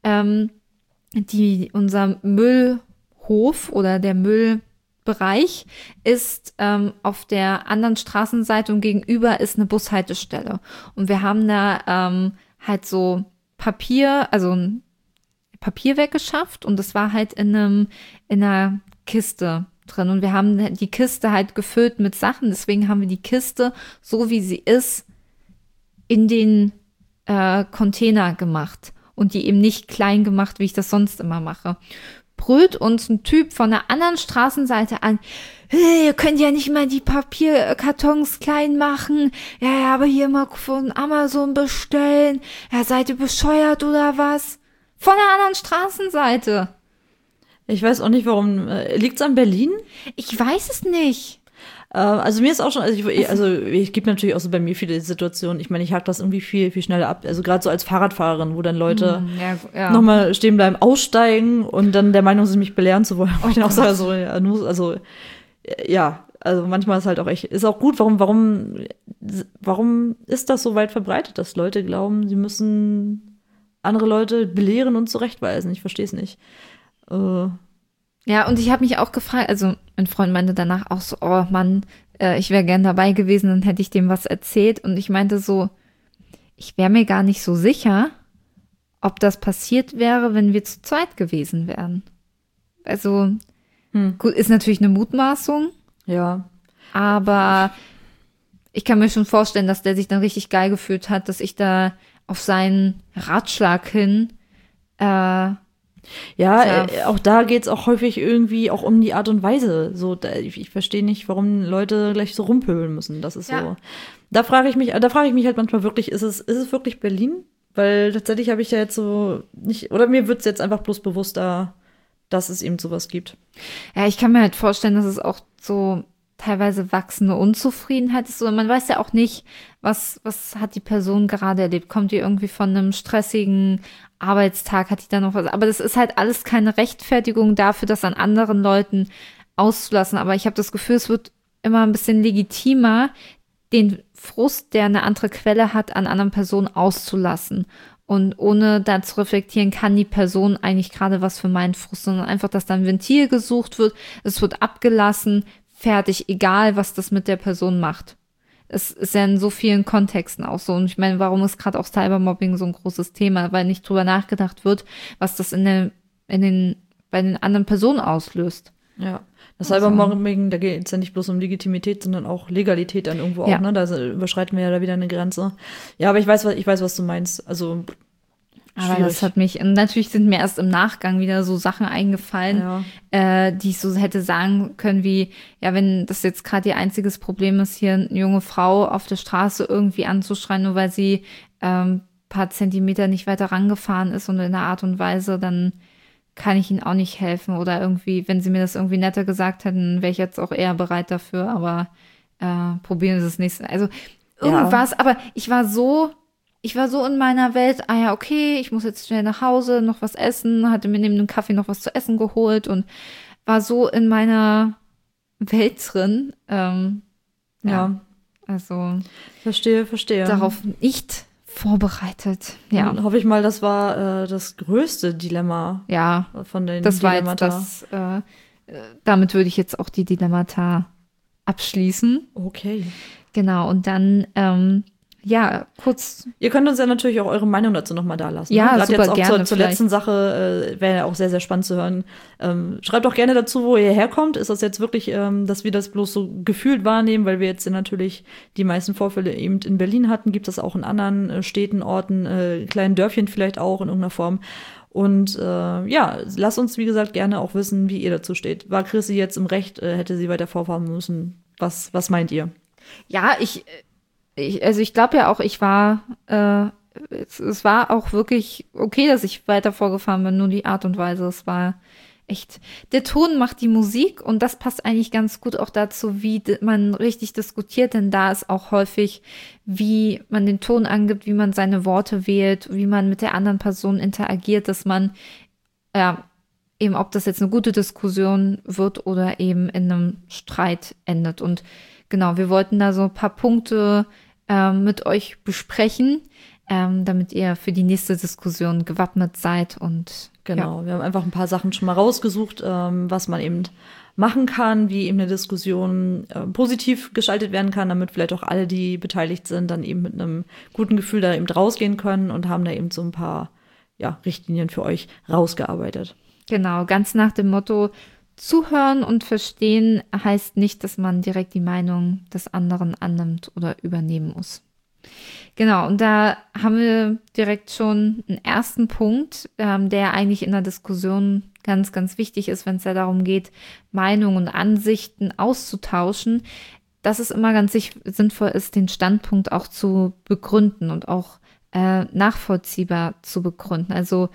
unser Müllhof oder der Müllbereich ist auf der anderen Straßenseite und gegenüber ist eine Bushaltestelle. Und wir haben da halt so Papier weggeschafft und das war halt in einer Kiste drin. Und wir haben die Kiste halt gefüllt mit Sachen. Deswegen haben wir die Kiste, so wie sie ist, in den Container gemacht. Und die eben nicht klein gemacht, wie ich das sonst immer mache. Brüllt uns ein Typ von der anderen Straßenseite an, hey, ihr könnt ja nicht mal die Papierkartons klein machen. Ja, aber hier mal von Amazon bestellen. Ja, seid ihr bescheuert oder was? Von der anderen Straßenseite. Ich weiß auch nicht, warum. Liegt's an Berlin? Ich weiß es nicht. Also mir ist auch schon, ich gibt natürlich auch so bei mir viele Situationen. Ich meine, ich hack das irgendwie viel, viel schneller ab. Also gerade so als Fahrradfahrerin, wo dann Leute nochmal stehen bleiben, aussteigen und dann der Meinung sind, mich belehren zu wollen. Und ich dann auch sage so, also manchmal ist halt auch echt, ist auch gut, warum ist das so weit verbreitet, dass Leute glauben, sie müssen andere Leute belehren und zurechtweisen? Ich verstehe es nicht. Ja, und ich habe mich auch gefragt, also ein Freund meinte danach auch so, oh Mann, ich wäre gern dabei gewesen, dann hätte ich dem was erzählt. Und ich meinte so, ich wäre mir gar nicht so sicher, ob das passiert wäre, wenn wir zu zweit gewesen wären. Also, gut, ist natürlich eine Mutmaßung. Ja. Aber ich kann mir schon vorstellen, dass der sich dann richtig geil gefühlt hat, dass ich da auf seinen Ratschlag hin auch da geht's auch häufig irgendwie auch um die Art und Weise. So, ich verstehe nicht, warum Leute gleich so rumpöbeln müssen. Das ist so. Da frage ich mich halt manchmal wirklich, ist es wirklich Berlin? Weil tatsächlich habe ich ja jetzt so nicht, oder mir wird's jetzt einfach bloß bewusster, dass es eben sowas gibt. Ja, ich kann mir halt vorstellen, dass es auch so teilweise wachsende Unzufriedenheit ist. Oder man weiß ja auch nicht, was hat die Person gerade erlebt. Kommt die irgendwie von einem stressigen Arbeitstag, hat die da noch was? Aber das ist halt alles keine Rechtfertigung dafür, das an anderen Leuten auszulassen. Aber ich habe das Gefühl, es wird immer ein bisschen legitimer, den Frust, der eine andere Quelle hat, an anderen Personen auszulassen. Und ohne da zu reflektieren, kann die Person eigentlich gerade was für meinen Frust, sondern einfach, dass da ein Ventil gesucht wird, es wird abgelassen, fertig, egal was das mit der Person macht. Es ist ja in so vielen Kontexten auch so. Und ich meine, warum ist gerade auch Cybermobbing so ein großes Thema? Weil nicht drüber nachgedacht wird, was das bei den anderen Personen auslöst. Ja, das Cybermobbing, da geht es ja nicht bloß um Legitimität, sondern auch Legalität dann irgendwo auch, ne? Da überschreiten wir ja da wieder eine Grenze. Ja, aber ich weiß, was du meinst. Also aber das hat mich, und natürlich sind mir erst im Nachgang wieder so Sachen eingefallen, die ich so hätte sagen können wie, ja, wenn das jetzt gerade ihr einziges Problem ist, hier eine junge Frau auf der Straße irgendwie anzuschreien, nur weil sie paar Zentimeter nicht weiter rangefahren ist und in einer Art und Weise, dann kann ich ihnen auch nicht helfen. Oder irgendwie, wenn sie mir das irgendwie netter gesagt hätten, wäre ich jetzt auch eher bereit dafür, aber probieren Sie es nicht. Also irgendwas, aber ich war so in meiner Welt, okay, ich muss jetzt schnell nach Hause, noch was essen, hatte mir neben dem Kaffee noch was zu essen geholt und war so in meiner Welt drin. Also verstehe. Darauf nicht vorbereitet. Ja. Dann hoffe ich mal, das war das größte Dilemma von den das Dilemmata. War jetzt damit würde ich jetzt auch die Dilemmata abschließen. Okay. Genau, und dann kurz. Ihr könnt uns ja natürlich auch eure Meinung dazu nochmal da lassen. Ja, ne? super jetzt auch gerne. Zur letzten Sache wäre ja auch sehr, sehr spannend zu hören. Schreibt auch gerne dazu, wo ihr herkommt. Ist das jetzt wirklich, dass wir das bloß so gefühlt wahrnehmen, weil wir jetzt natürlich die meisten Vorfälle eben in Berlin hatten. Gibt es auch in anderen Städten, Orten, kleinen Dörfchen vielleicht auch in irgendeiner Form. Und lasst uns, wie gesagt, gerne auch wissen, wie ihr dazu steht. War Chrissy jetzt im Recht? Hätte sie weiter vorfahren müssen? Was meint ihr? Ja, ich glaube ja auch, ich war es war auch wirklich okay, dass ich weiter vorgefahren bin, nur die Art und Weise, es war echt, der Ton macht die Musik und das passt eigentlich ganz gut auch dazu, wie man richtig diskutiert, denn da ist auch häufig, wie man den Ton angibt, wie man seine Worte wählt, wie man mit der anderen Person interagiert, dass man, ja, eben ob das jetzt eine gute Diskussion wird oder eben in einem Streit endet. Und genau, wir wollten da so ein paar Punkte mit euch besprechen, damit ihr für die nächste Diskussion gewappnet seid. Und genau, wir haben einfach ein paar Sachen schon mal rausgesucht, was man eben machen kann, wie eben eine Diskussion positiv gestaltet werden kann, damit vielleicht auch alle, die beteiligt sind, dann eben mit einem guten Gefühl da eben rausgehen können und haben da eben so ein paar Richtlinien für euch rausgearbeitet. Genau, ganz nach dem Motto, zuhören und verstehen heißt nicht, dass man direkt die Meinung des anderen annimmt oder übernehmen muss. Genau, und da haben wir direkt schon einen ersten Punkt, der eigentlich in der Diskussion ganz, ganz wichtig ist, wenn es ja darum geht, Meinungen und Ansichten auszutauschen, dass es immer ganz sinnvoll ist, den Standpunkt auch zu begründen und auch nachvollziehbar zu begründen. Also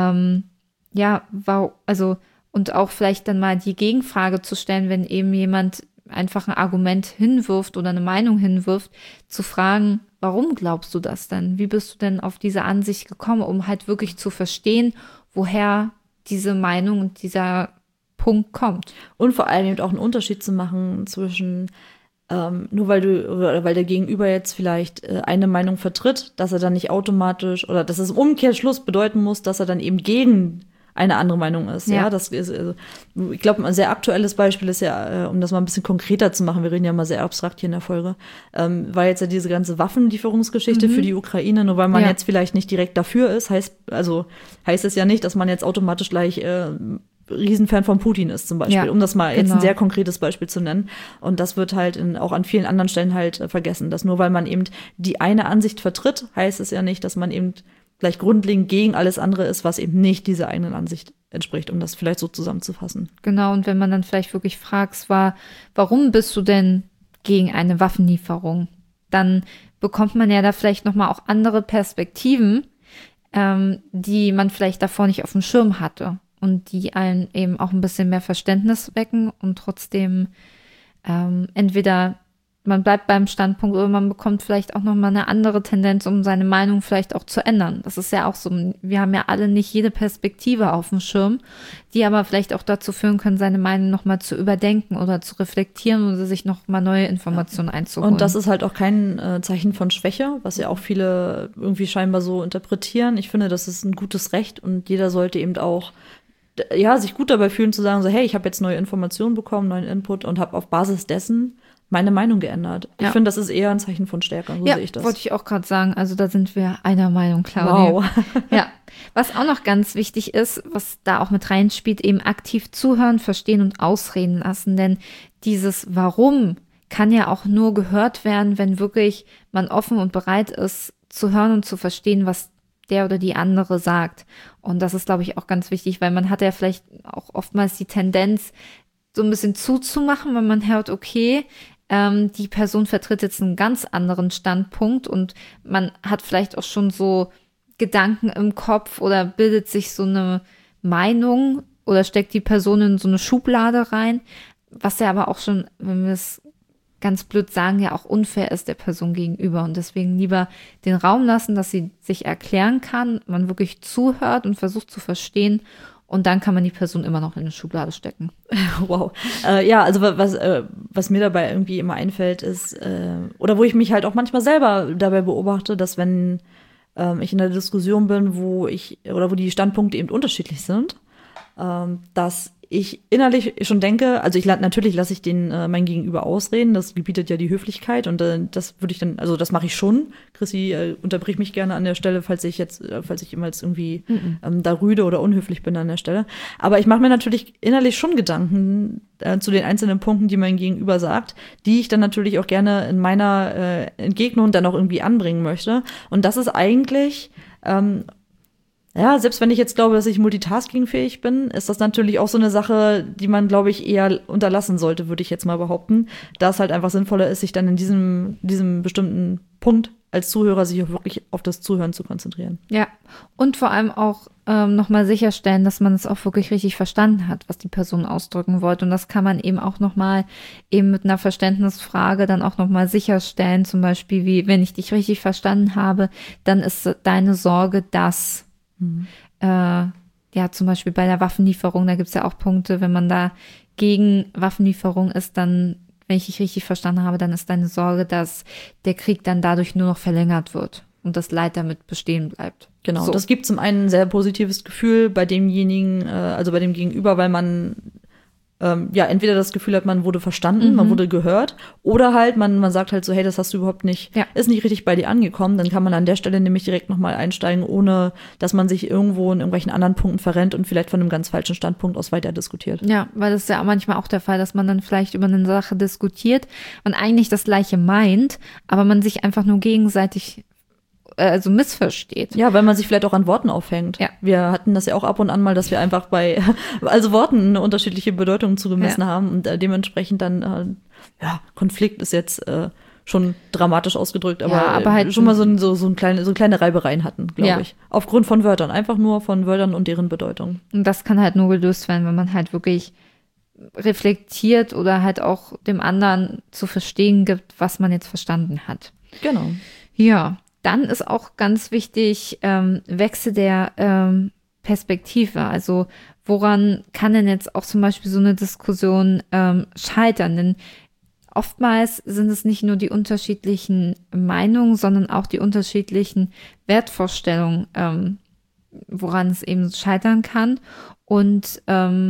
und auch vielleicht dann mal die Gegenfrage zu stellen, wenn eben jemand einfach ein Argument hinwirft oder eine Meinung hinwirft, zu fragen, warum glaubst du das denn? Wie bist du denn auf diese Ansicht gekommen, um halt wirklich zu verstehen, woher diese Meinung und dieser Punkt kommt? Und vor allem eben auch einen Unterschied zu machen zwischen nur weil der Gegenüber jetzt vielleicht eine Meinung vertritt, dass er dann nicht automatisch oder dass es im Umkehrschluss bedeuten muss, dass er dann eben gegen eine andere Meinung ist. Ja, das ist, ich glaube, ein sehr aktuelles Beispiel ist ja, um das mal ein bisschen konkreter zu machen, wir reden ja mal sehr abstrakt hier in der Folge, war jetzt ja diese ganze Waffenlieferungsgeschichte für die Ukraine, nur weil man jetzt vielleicht nicht direkt dafür ist, heißt es ja nicht, dass man jetzt automatisch gleich Riesenfan von Putin ist zum Beispiel, um das mal jetzt ein sehr konkretes Beispiel zu nennen. Und das wird halt auch an vielen anderen Stellen halt vergessen, dass nur weil man eben die eine Ansicht vertritt, heißt es ja nicht, dass man eben gleich grundlegend gegen alles andere ist, was eben nicht dieser eigenen Ansicht entspricht, um das vielleicht so zusammenzufassen. Genau, und wenn man dann vielleicht wirklich fragt, warum bist du denn gegen eine Waffenlieferung? Dann bekommt man ja da vielleicht nochmal auch andere Perspektiven, die man vielleicht davor nicht auf dem Schirm hatte und die einen eben auch ein bisschen mehr Verständnis wecken und trotzdem entweder man bleibt beim Standpunkt oder man bekommt vielleicht auch nochmal eine andere Tendenz, um seine Meinung vielleicht auch zu ändern. Das ist ja auch so, wir haben ja alle nicht jede Perspektive auf dem Schirm, die aber vielleicht auch dazu führen können, seine Meinung nochmal zu überdenken oder zu reflektieren oder sich nochmal neue Informationen einzuholen. Und das ist halt auch kein Zeichen von Schwäche, was ja auch viele irgendwie scheinbar so interpretieren. Ich finde, das ist ein gutes Recht und jeder sollte eben auch sich gut dabei fühlen zu sagen, so hey, ich habe jetzt neue Informationen bekommen, neuen Input und habe auf Basis dessen meine Meinung geändert. Ich finde, das ist eher ein Zeichen von Stärke, so sehe ich das. Wollte ich auch gerade sagen. Also da sind wir einer Meinung, Claudia. Wow. Ja. Was auch noch ganz wichtig ist, was da auch mit reinspielt, eben aktiv zuhören, verstehen und ausreden lassen. Denn dieses Warum kann ja auch nur gehört werden, wenn wirklich man offen und bereit ist, zu hören und zu verstehen, was der oder die andere sagt. Und das ist, glaube ich, auch ganz wichtig, weil man hat ja vielleicht auch oftmals die Tendenz, so ein bisschen zuzumachen, wenn man hört, okay, die Person vertritt jetzt einen ganz anderen Standpunkt und man hat vielleicht auch schon so Gedanken im Kopf oder bildet sich so eine Meinung oder steckt die Person in so eine Schublade rein, was ja aber auch schon, wenn wir es ganz blöd sagen, ja auch unfair ist der Person gegenüber und deswegen lieber den Raum lassen, dass sie sich erklären kann, man wirklich zuhört und versucht zu verstehen. Und dann kann man die Person immer noch in eine Schublade stecken. Wow. Also was mir dabei irgendwie immer einfällt, ist, oder wo ich mich halt auch manchmal selber dabei beobachte, dass wenn ich in der Diskussion bin, wo die Standpunkte eben unterschiedlich sind, dass ich innerlich schon denke, also natürlich lasse ich mein Gegenüber ausreden, das gebietet ja die Höflichkeit und das würde ich dann, also das mache ich schon. Chrissy unterbricht mich gerne an der Stelle, falls ich jemals irgendwie da rüde oder unhöflich bin an der Stelle. Aber ich mache mir natürlich innerlich schon Gedanken zu den einzelnen Punkten, die mein Gegenüber sagt, die ich dann natürlich auch gerne in meiner Entgegnung dann auch irgendwie anbringen möchte. Und das ist eigentlich Ja, selbst wenn ich jetzt glaube, dass ich multitaskingfähig bin, ist das natürlich auch so eine Sache, die man, glaube ich, eher unterlassen sollte, würde ich jetzt mal behaupten. Da es halt einfach sinnvoller ist, sich dann in diesem bestimmten Punkt als Zuhörer sich auch wirklich auf das Zuhören zu konzentrieren. Ja, und vor allem auch nochmal sicherstellen, dass man es auch wirklich richtig verstanden hat, was die Person ausdrücken wollte. Und das kann man eben auch nochmal eben mit einer Verständnisfrage dann auch nochmal sicherstellen. Zum Beispiel wie, wenn ich dich richtig verstanden habe, dann ist deine Sorge, dass ja, zum Beispiel bei der Waffenlieferung, da gibt es ja auch Punkte, wenn man da gegen Waffenlieferung ist, dann, wenn ich dich richtig verstanden habe, dann ist deine Sorge, dass der Krieg dann dadurch nur noch verlängert wird und das Leid damit bestehen bleibt. Genau, so. Das gibt zum einen ein sehr positives Gefühl bei demjenigen, also bei dem Gegenüber, weil man entweder das Gefühl hat, man wurde verstanden, man wurde gehört, oder halt man sagt halt so, hey, das hast du überhaupt nicht, ist nicht richtig bei dir angekommen, dann kann man an der Stelle nämlich direkt nochmal einsteigen, ohne dass man sich irgendwo in irgendwelchen anderen Punkten verrennt und vielleicht von einem ganz falschen Standpunkt aus weiter diskutiert. Ja, weil das ist ja manchmal auch der Fall, dass man dann vielleicht über eine Sache diskutiert, man eigentlich das Gleiche meint, aber man sich einfach nur gegenseitig missversteht. Ja, weil man sich vielleicht auch an Worten aufhängt. Ja. Wir hatten das ja auch ab und an mal, dass wir einfach bei Worten eine unterschiedliche Bedeutung zugemessen haben und dementsprechend dann, Konflikt ist jetzt schon dramatisch ausgedrückt, aber halt schon mal so kleine Reibereien hatten, glaube ich. Aufgrund von Wörtern, einfach nur von Wörtern und deren Bedeutung. Und das kann halt nur gelöst werden, wenn man halt wirklich reflektiert oder halt auch dem anderen zu verstehen gibt, was man jetzt verstanden hat. Genau. Ja. Dann ist auch ganz wichtig, Wechsel der Perspektive. Also woran kann denn jetzt auch zum Beispiel so eine Diskussion scheitern? Denn oftmals sind es nicht nur die unterschiedlichen Meinungen, sondern auch die unterschiedlichen Wertvorstellungen, woran es eben scheitern kann. Und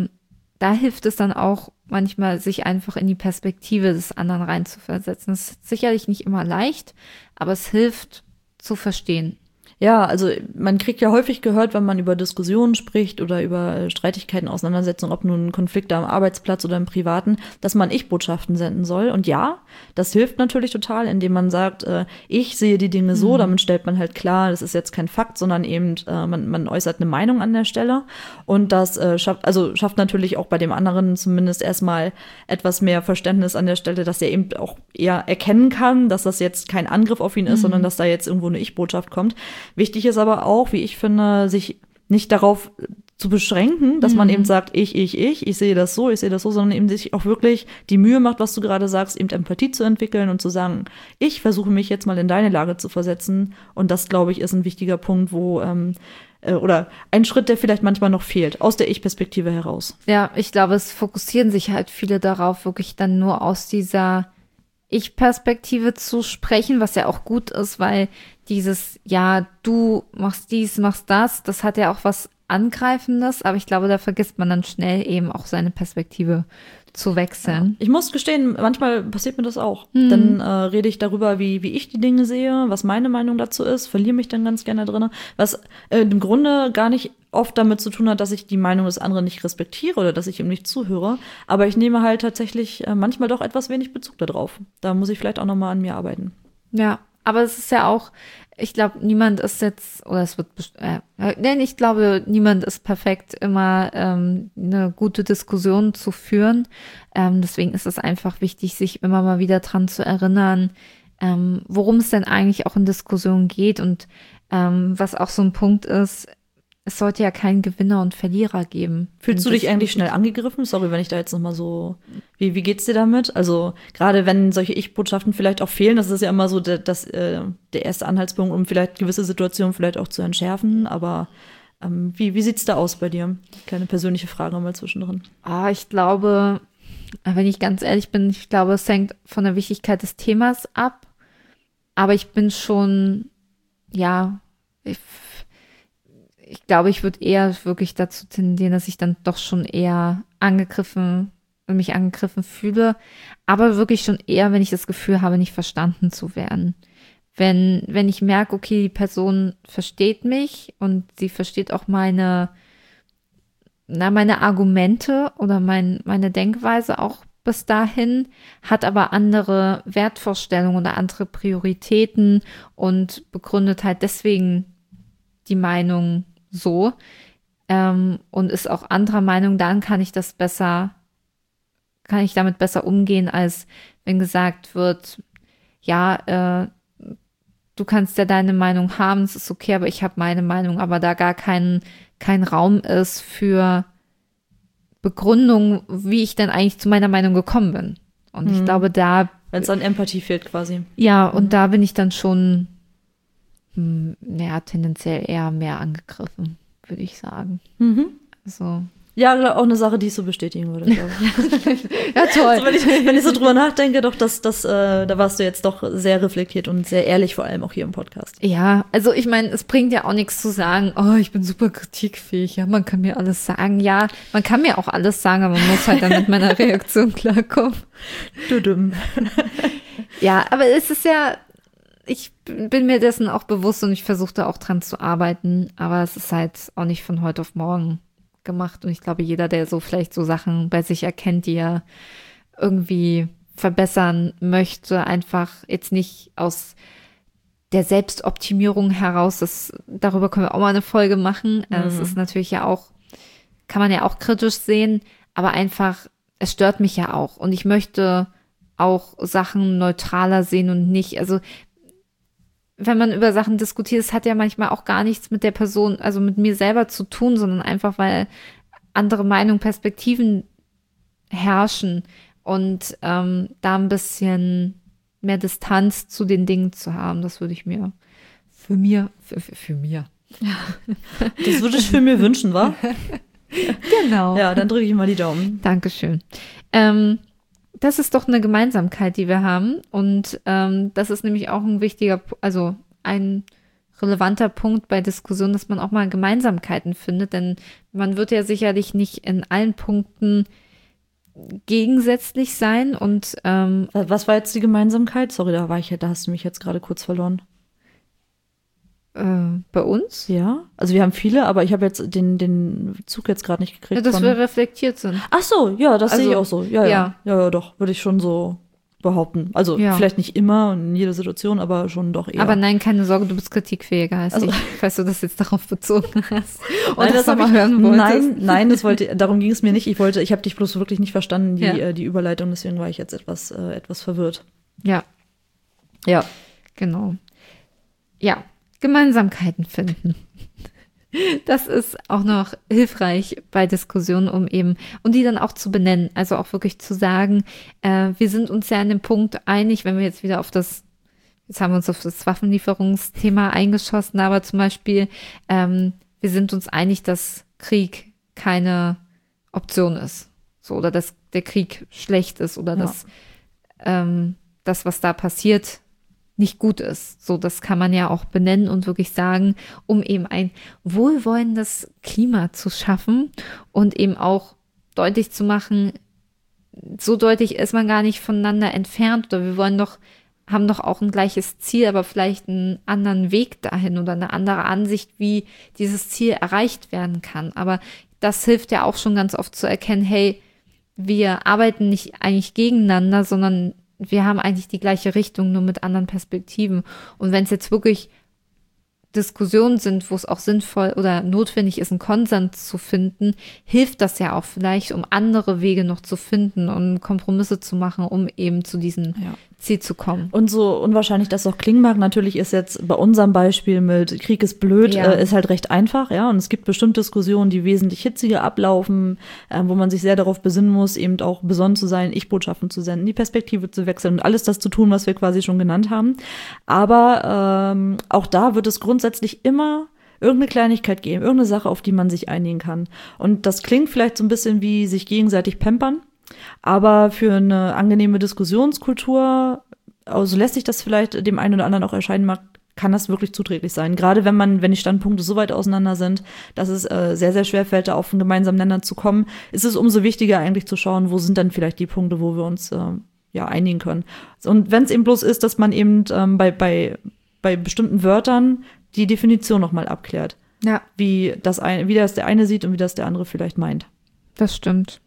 da hilft es dann auch manchmal, sich einfach in die Perspektive des anderen reinzuversetzen. Das ist sicherlich nicht immer leicht, aber es hilft, zu verstehen. Ja, also man kriegt ja häufig gehört, wenn man über Diskussionen spricht oder über Streitigkeiten, Auseinandersetzungen, ob nun Konflikte am Arbeitsplatz oder im Privaten, dass man Ich-Botschaften senden soll. Und ja, das hilft natürlich total, indem man sagt, ich sehe die Dinge so, damit stellt man halt klar, das ist jetzt kein Fakt, sondern eben man äußert eine Meinung an der Stelle. Und das schafft natürlich auch bei dem anderen zumindest erstmal etwas mehr Verständnis an der Stelle, dass er eben auch eher erkennen kann, dass das jetzt kein Angriff auf ihn ist, sondern dass da jetzt irgendwo eine Ich-Botschaft kommt. Wichtig ist aber auch, wie ich finde, sich nicht darauf zu beschränken, dass man eben sagt, ich sehe das so, sondern eben sich auch wirklich die Mühe macht, was du gerade sagst, eben Empathie zu entwickeln und zu sagen, ich versuche mich jetzt mal in deine Lage zu versetzen. Und das, glaube ich, ist ein wichtiger Punkt, wo oder ein Schritt, der vielleicht manchmal noch fehlt, aus der Ich-Perspektive heraus. Ja, ich glaube, es fokussieren sich halt viele darauf, wirklich dann nur aus dieser Ich-Perspektive zu sprechen, was ja auch gut ist, weil dieses, ja, du machst dies, machst das, das hat ja auch was Angreifendes, aber ich glaube, da vergisst man dann schnell eben auch seine Perspektive zu wechseln. Ja. Ich muss gestehen, manchmal passiert mir das auch. Dann rede ich darüber, wie ich die Dinge sehe, was meine Meinung dazu ist, verliere mich dann ganz gerne drin, was im Grunde gar nicht oft damit zu tun hat, dass ich die Meinung des anderen nicht respektiere oder dass ich ihm nicht zuhöre, aber ich nehme halt tatsächlich manchmal doch etwas wenig Bezug darauf. Da muss ich vielleicht auch nochmal an mir arbeiten. Ja, aber es ist ja auch, ich glaube, niemand ist jetzt, oder es wird, ich glaube, niemand ist perfekt, immer eine gute Diskussion zu führen. Deswegen ist es einfach wichtig, sich immer mal wieder dran zu erinnern, worum es denn eigentlich auch in Diskussionen geht und was auch so ein Punkt ist, es sollte ja keinen Gewinner und Verlierer geben. Fühlst du dich eigentlich schnell angegriffen? Sorry, wenn ich da jetzt nochmal so, wie geht's dir damit? Also gerade wenn solche Ich-Botschaften vielleicht auch fehlen, das ist ja immer so der erste Anhaltspunkt, um vielleicht gewisse Situationen vielleicht auch zu entschärfen, aber wie sieht's da aus bei dir? Kleine persönliche Frage mal zwischendrin. Ich glaube, wenn ich ganz ehrlich bin, ich glaube, es hängt von der Wichtigkeit des Themas ab, aber ich bin schon, ich glaube, ich würde eher wirklich dazu tendieren, dass ich dann doch schon eher mich angegriffen fühle, aber wirklich schon eher, wenn ich das Gefühl habe, nicht verstanden zu werden. Wenn ich merke, okay, die Person versteht mich und sie versteht auch meine Argumente oder meine Denkweise auch bis dahin, hat aber andere Wertvorstellungen oder andere Prioritäten und begründet halt deswegen die Meinung so und ist auch anderer Meinung, dann kann ich damit besser umgehen, als wenn gesagt wird, ja, du kannst ja deine Meinung haben, es ist okay, aber ich habe meine Meinung, aber da gar kein Raum ist für Begründung, wie ich denn eigentlich zu meiner Meinung gekommen bin. Und ich glaube, wenn es an Empathie fehlt quasi. Ja, und da bin ich dann schon tendenziell eher mehr angegriffen, würde ich sagen. Also. Ja, auch eine Sache, die ich so bestätigen würde, glaube ich. Ja, toll. Also wenn ich so drüber nachdenke, doch, da warst du jetzt doch sehr reflektiert und sehr ehrlich, vor allem auch hier im Podcast. Ja, also ich meine, es bringt ja auch nichts zu sagen, oh, ich bin super kritikfähig, ja, man kann mir alles sagen. Ja, man kann mir auch alles sagen, aber man muss halt dann mit meiner Reaktion klarkommen. Ja, aber es ist ja, ich bin mir dessen auch bewusst und ich versuche da auch dran zu arbeiten, aber es ist halt auch nicht von heute auf morgen gemacht. Und ich glaube, jeder, der so vielleicht so Sachen bei sich erkennt, die er irgendwie verbessern möchte, einfach jetzt nicht aus der Selbstoptimierung heraus, darüber können wir auch mal eine Folge machen. Es ist natürlich ja auch, kann man ja auch kritisch sehen, aber einfach, es stört mich ja auch. Und ich möchte auch Sachen neutraler sehen und nicht, also wenn man über Sachen diskutiert, es hat ja manchmal auch gar nichts mit der Person, also mit mir selber zu tun, sondern einfach, weil andere Meinungen, Perspektiven herrschen und da ein bisschen mehr Distanz zu den Dingen zu haben, das würde ich mir für mir. Das würde ich für mir wünschen, wa? Genau. Ja, dann drücke ich mal die Daumen. Dankeschön. Das ist doch eine Gemeinsamkeit, die wir haben. Und das ist nämlich auch ein ein relevanter Punkt bei Diskussionen, dass man auch mal Gemeinsamkeiten findet. Denn man wird ja sicherlich nicht in allen Punkten gegensätzlich sein. Und was war jetzt die Gemeinsamkeit? Sorry, da hast du mich jetzt gerade kurz verloren. Bei uns? Ja, also wir haben viele, aber ich habe jetzt den Zug jetzt gerade nicht gekriegt. Ja, dass wir reflektiert sind. Ach so, ja, das sehe ich Also, auch so. Ja, doch, würde ich schon so behaupten. Also vielleicht nicht immer und in jeder Situation, aber schon doch eher. Aber nein, keine Sorge, du bist kritikfähiger als ich, falls du das jetzt darauf bezogen hast. Und das mal hören wolltest. Nein, darum ging es mir nicht. Ich habe dich bloß wirklich nicht verstanden, die Überleitung, deswegen war ich jetzt etwas verwirrt. Ja. Ja. Genau. Ja. Gemeinsamkeiten finden. Das ist auch noch hilfreich bei Diskussionen, und die dann auch zu benennen. Also auch wirklich zu sagen, wir sind uns ja an dem Punkt einig, wenn wir jetzt wieder jetzt haben wir uns auf das Waffenlieferungsthema eingeschossen, aber zum Beispiel, wir sind uns einig, dass Krieg keine Option ist. So, oder dass der Krieg schlecht ist oder dass das, was da passiert, nicht gut ist. So, das kann man ja auch benennen und wirklich sagen, um eben ein wohlwollendes Klima zu schaffen und eben auch deutlich zu machen, so deutlich ist man gar nicht voneinander entfernt oder wir haben doch auch ein gleiches Ziel, aber vielleicht einen anderen Weg dahin oder eine andere Ansicht, wie dieses Ziel erreicht werden kann. Aber das hilft ja auch schon ganz oft zu erkennen, hey, wir arbeiten nicht eigentlich gegeneinander, sondern wir haben eigentlich die gleiche Richtung, nur mit anderen Perspektiven. Und wenn es jetzt wirklich Diskussionen sind, wo es auch sinnvoll oder notwendig ist, einen Konsens zu finden, hilft das ja auch vielleicht, um andere Wege noch zu finden und Kompromisse zu machen, um eben zu diesem Ziel zu kommen. Und so unwahrscheinlich das auch klingen mag, natürlich ist jetzt bei unserem Beispiel mit Krieg ist blöd, ist halt recht einfach, ja, und es gibt bestimmt Diskussionen, die wesentlich hitziger ablaufen, wo man sich sehr darauf besinnen muss, eben auch besonnen zu sein, Ich-Botschaften zu senden, die Perspektive zu wechseln und alles das zu tun, was wir quasi schon genannt haben. Aber auch da wird es grundsätzlich immer irgendeine Kleinigkeit geben, irgendeine Sache, auf die man sich einigen kann. Und das klingt vielleicht so ein bisschen wie sich gegenseitig pampern, aber für eine angenehme Diskussionskultur, also lässt sich das vielleicht dem einen oder anderen auch erscheinen mag, kann das wirklich zuträglich sein. Gerade wenn die Standpunkte so weit auseinander sind, dass es sehr, sehr schwer fällt, da auf einen gemeinsamen Nenner zu kommen, ist es umso wichtiger eigentlich zu schauen, wo sind dann vielleicht die Punkte, wo wir uns einigen können. Und wenn es eben bloß ist, dass man eben bei bestimmten Wörtern die Definition nochmal abklärt. Ja. Wie das der eine sieht und wie das der andere vielleicht meint. Das stimmt.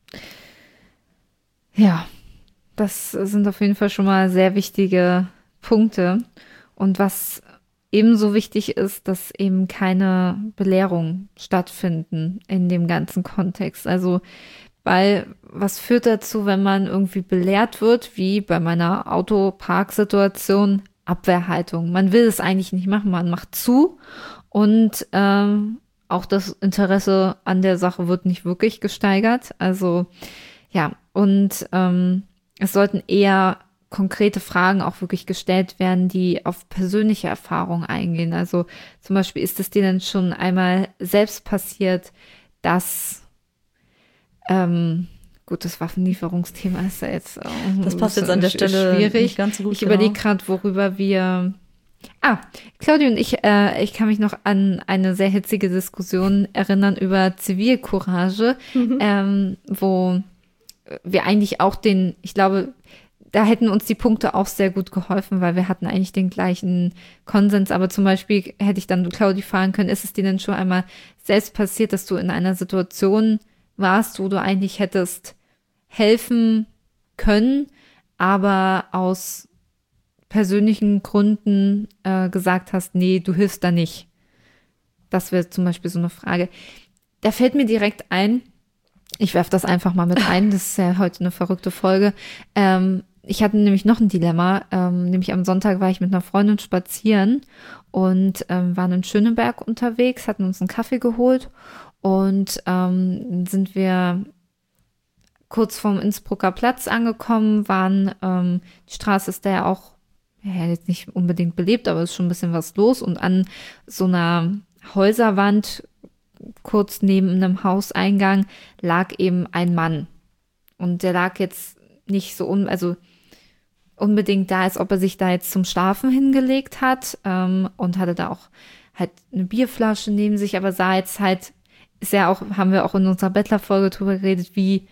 Ja, das sind auf jeden Fall schon mal sehr wichtige Punkte. Und was ebenso wichtig ist, dass eben keine Belehrungen stattfinden in dem ganzen Kontext. Also, weil was führt dazu, wenn man irgendwie belehrt wird, wie bei meiner Autoparksituation, Abwehrhaltung. Man will es eigentlich nicht machen, man macht zu und auch das Interesse an der Sache wird nicht wirklich gesteigert. Also ja, und es sollten eher konkrete Fragen auch wirklich gestellt werden, die auf persönliche Erfahrungen eingehen. Also zum Beispiel, ist es dir denn schon einmal selbst passiert, dass gut, das Waffenlieferungsthema ist ja jetzt das passt jetzt an der Stelle schwierig. Nicht ganz so gut. Ich überlege gerade, worüber wir Claudia und ich kann mich noch an eine sehr hitzige Diskussion erinnern über Zivilcourage, wo wir eigentlich auch ich glaube, da hätten uns die Punkte auch sehr gut geholfen, weil wir hatten eigentlich den gleichen Konsens. Aber zum Beispiel hätte ich dann Claudia fragen können, ist es dir denn schon einmal selbst passiert, dass du in einer Situation warst, wo du eigentlich hättest helfen können, aber aus persönlichen Gründen gesagt hast, nee, du hilfst da nicht. Das wäre zum Beispiel so eine Frage. Da fällt mir direkt ein, ich werfe das einfach mal mit ein, das ist ja heute eine verrückte Folge. Ich hatte nämlich noch ein Dilemma, nämlich am Sonntag war ich mit einer Freundin spazieren und waren in Schöneberg unterwegs, hatten uns einen Kaffee geholt und sind wir kurz vorm Innsbrucker Platz angekommen, die Straße ist da ja auch jetzt nicht unbedingt belebt, aber es ist schon ein bisschen was los und an so einer Häuserwand kurz neben einem Hauseingang lag eben ein Mann und der lag jetzt nicht so unbedingt da, als ob er sich da jetzt zum Schlafen hingelegt hat und hatte da auch halt eine Bierflasche neben sich, aber sah jetzt halt, haben wir auch in unserer Bettlerfolge drüber geredet, wie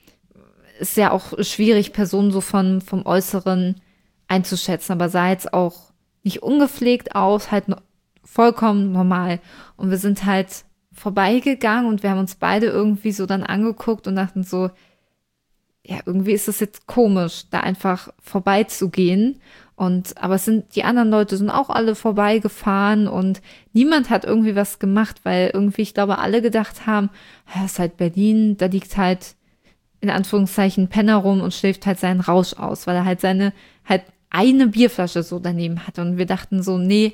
ist ja auch schwierig, Personen so vom Äußeren einzuschätzen, aber sah jetzt auch nicht ungepflegt aus, halt vollkommen normal. Und wir sind halt vorbeigegangen und wir haben uns beide irgendwie so dann angeguckt und dachten so, ja, irgendwie ist es jetzt komisch, da einfach vorbeizugehen. Aber die anderen Leute sind auch alle vorbeigefahren und niemand hat irgendwie was gemacht, weil irgendwie, ich glaube, alle gedacht haben, ja, ist halt Berlin, da liegt halt in Anführungszeichen Penner rum und schläft halt seinen Rausch aus, weil er halt eine Bierflasche so daneben hatte. Und wir dachten so, nee,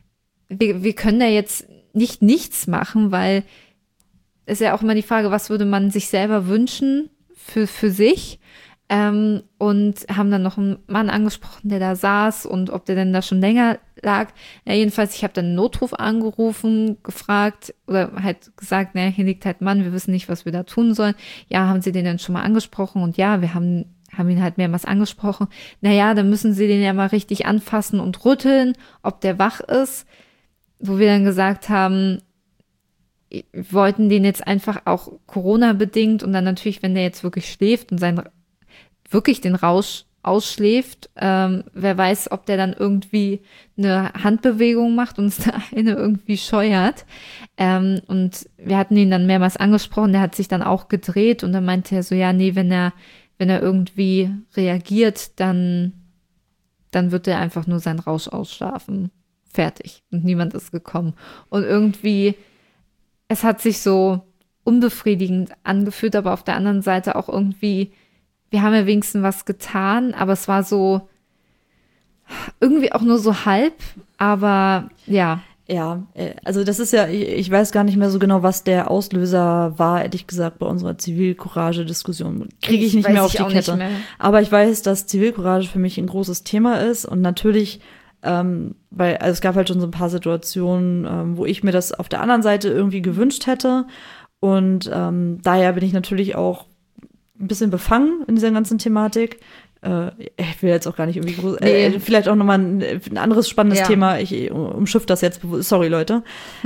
wir können da jetzt nicht nichts machen, weil es ja auch immer die Frage, was würde man sich selber wünschen für sich? Und haben dann noch einen Mann angesprochen, der da saß und ob der denn da schon länger lag. Ja, jedenfalls, ich habe dann einen Notruf angerufen, gefragt oder halt gesagt, naja, hier liegt halt ein Mann, wir wissen nicht, was wir da tun sollen. Ja, haben Sie den denn schon mal angesprochen? Und ja, wir haben ihn halt mehrmals angesprochen. Naja, dann müssen Sie den ja mal richtig anfassen und rütteln, ob der wach ist. Wo wir dann gesagt haben, wir wollten den jetzt einfach auch Corona-bedingt und dann natürlich, wenn der jetzt wirklich schläft und wirklich den Rausch ausschläft, wer weiß, ob der dann irgendwie eine Handbewegung macht und uns da eine irgendwie scheuert. Und wir hatten ihn dann mehrmals angesprochen, der hat sich dann auch gedreht und dann meinte er so, ja, nee, wenn er irgendwie reagiert, dann wird er einfach nur seinen Rausch ausschlafen. Fertig. Und niemand ist gekommen. Und irgendwie, es hat sich so unbefriedigend angefühlt, aber auf der anderen Seite auch irgendwie, wir haben ja wenigstens was getan, aber es war so irgendwie auch nur so halb, aber ja. Ja, also das ist ja, ich weiß gar nicht mehr so genau, was der Auslöser war, ehrlich gesagt, bei unserer Zivilcourage-Diskussion. Kriege ich nicht mehr auf die Kette. Aber ich weiß, dass Zivilcourage für mich ein großes Thema ist und natürlich, weil es gab halt schon so ein paar Situationen, wo ich mir das auf der anderen Seite irgendwie gewünscht hätte und daher bin ich natürlich auch ein bisschen befangen in dieser ganzen Thematik. Ich will jetzt auch gar nicht irgendwie groß, vielleicht auch nochmal ein anderes spannendes Thema. Ich umschiff das jetzt bewusst. Sorry, Leute.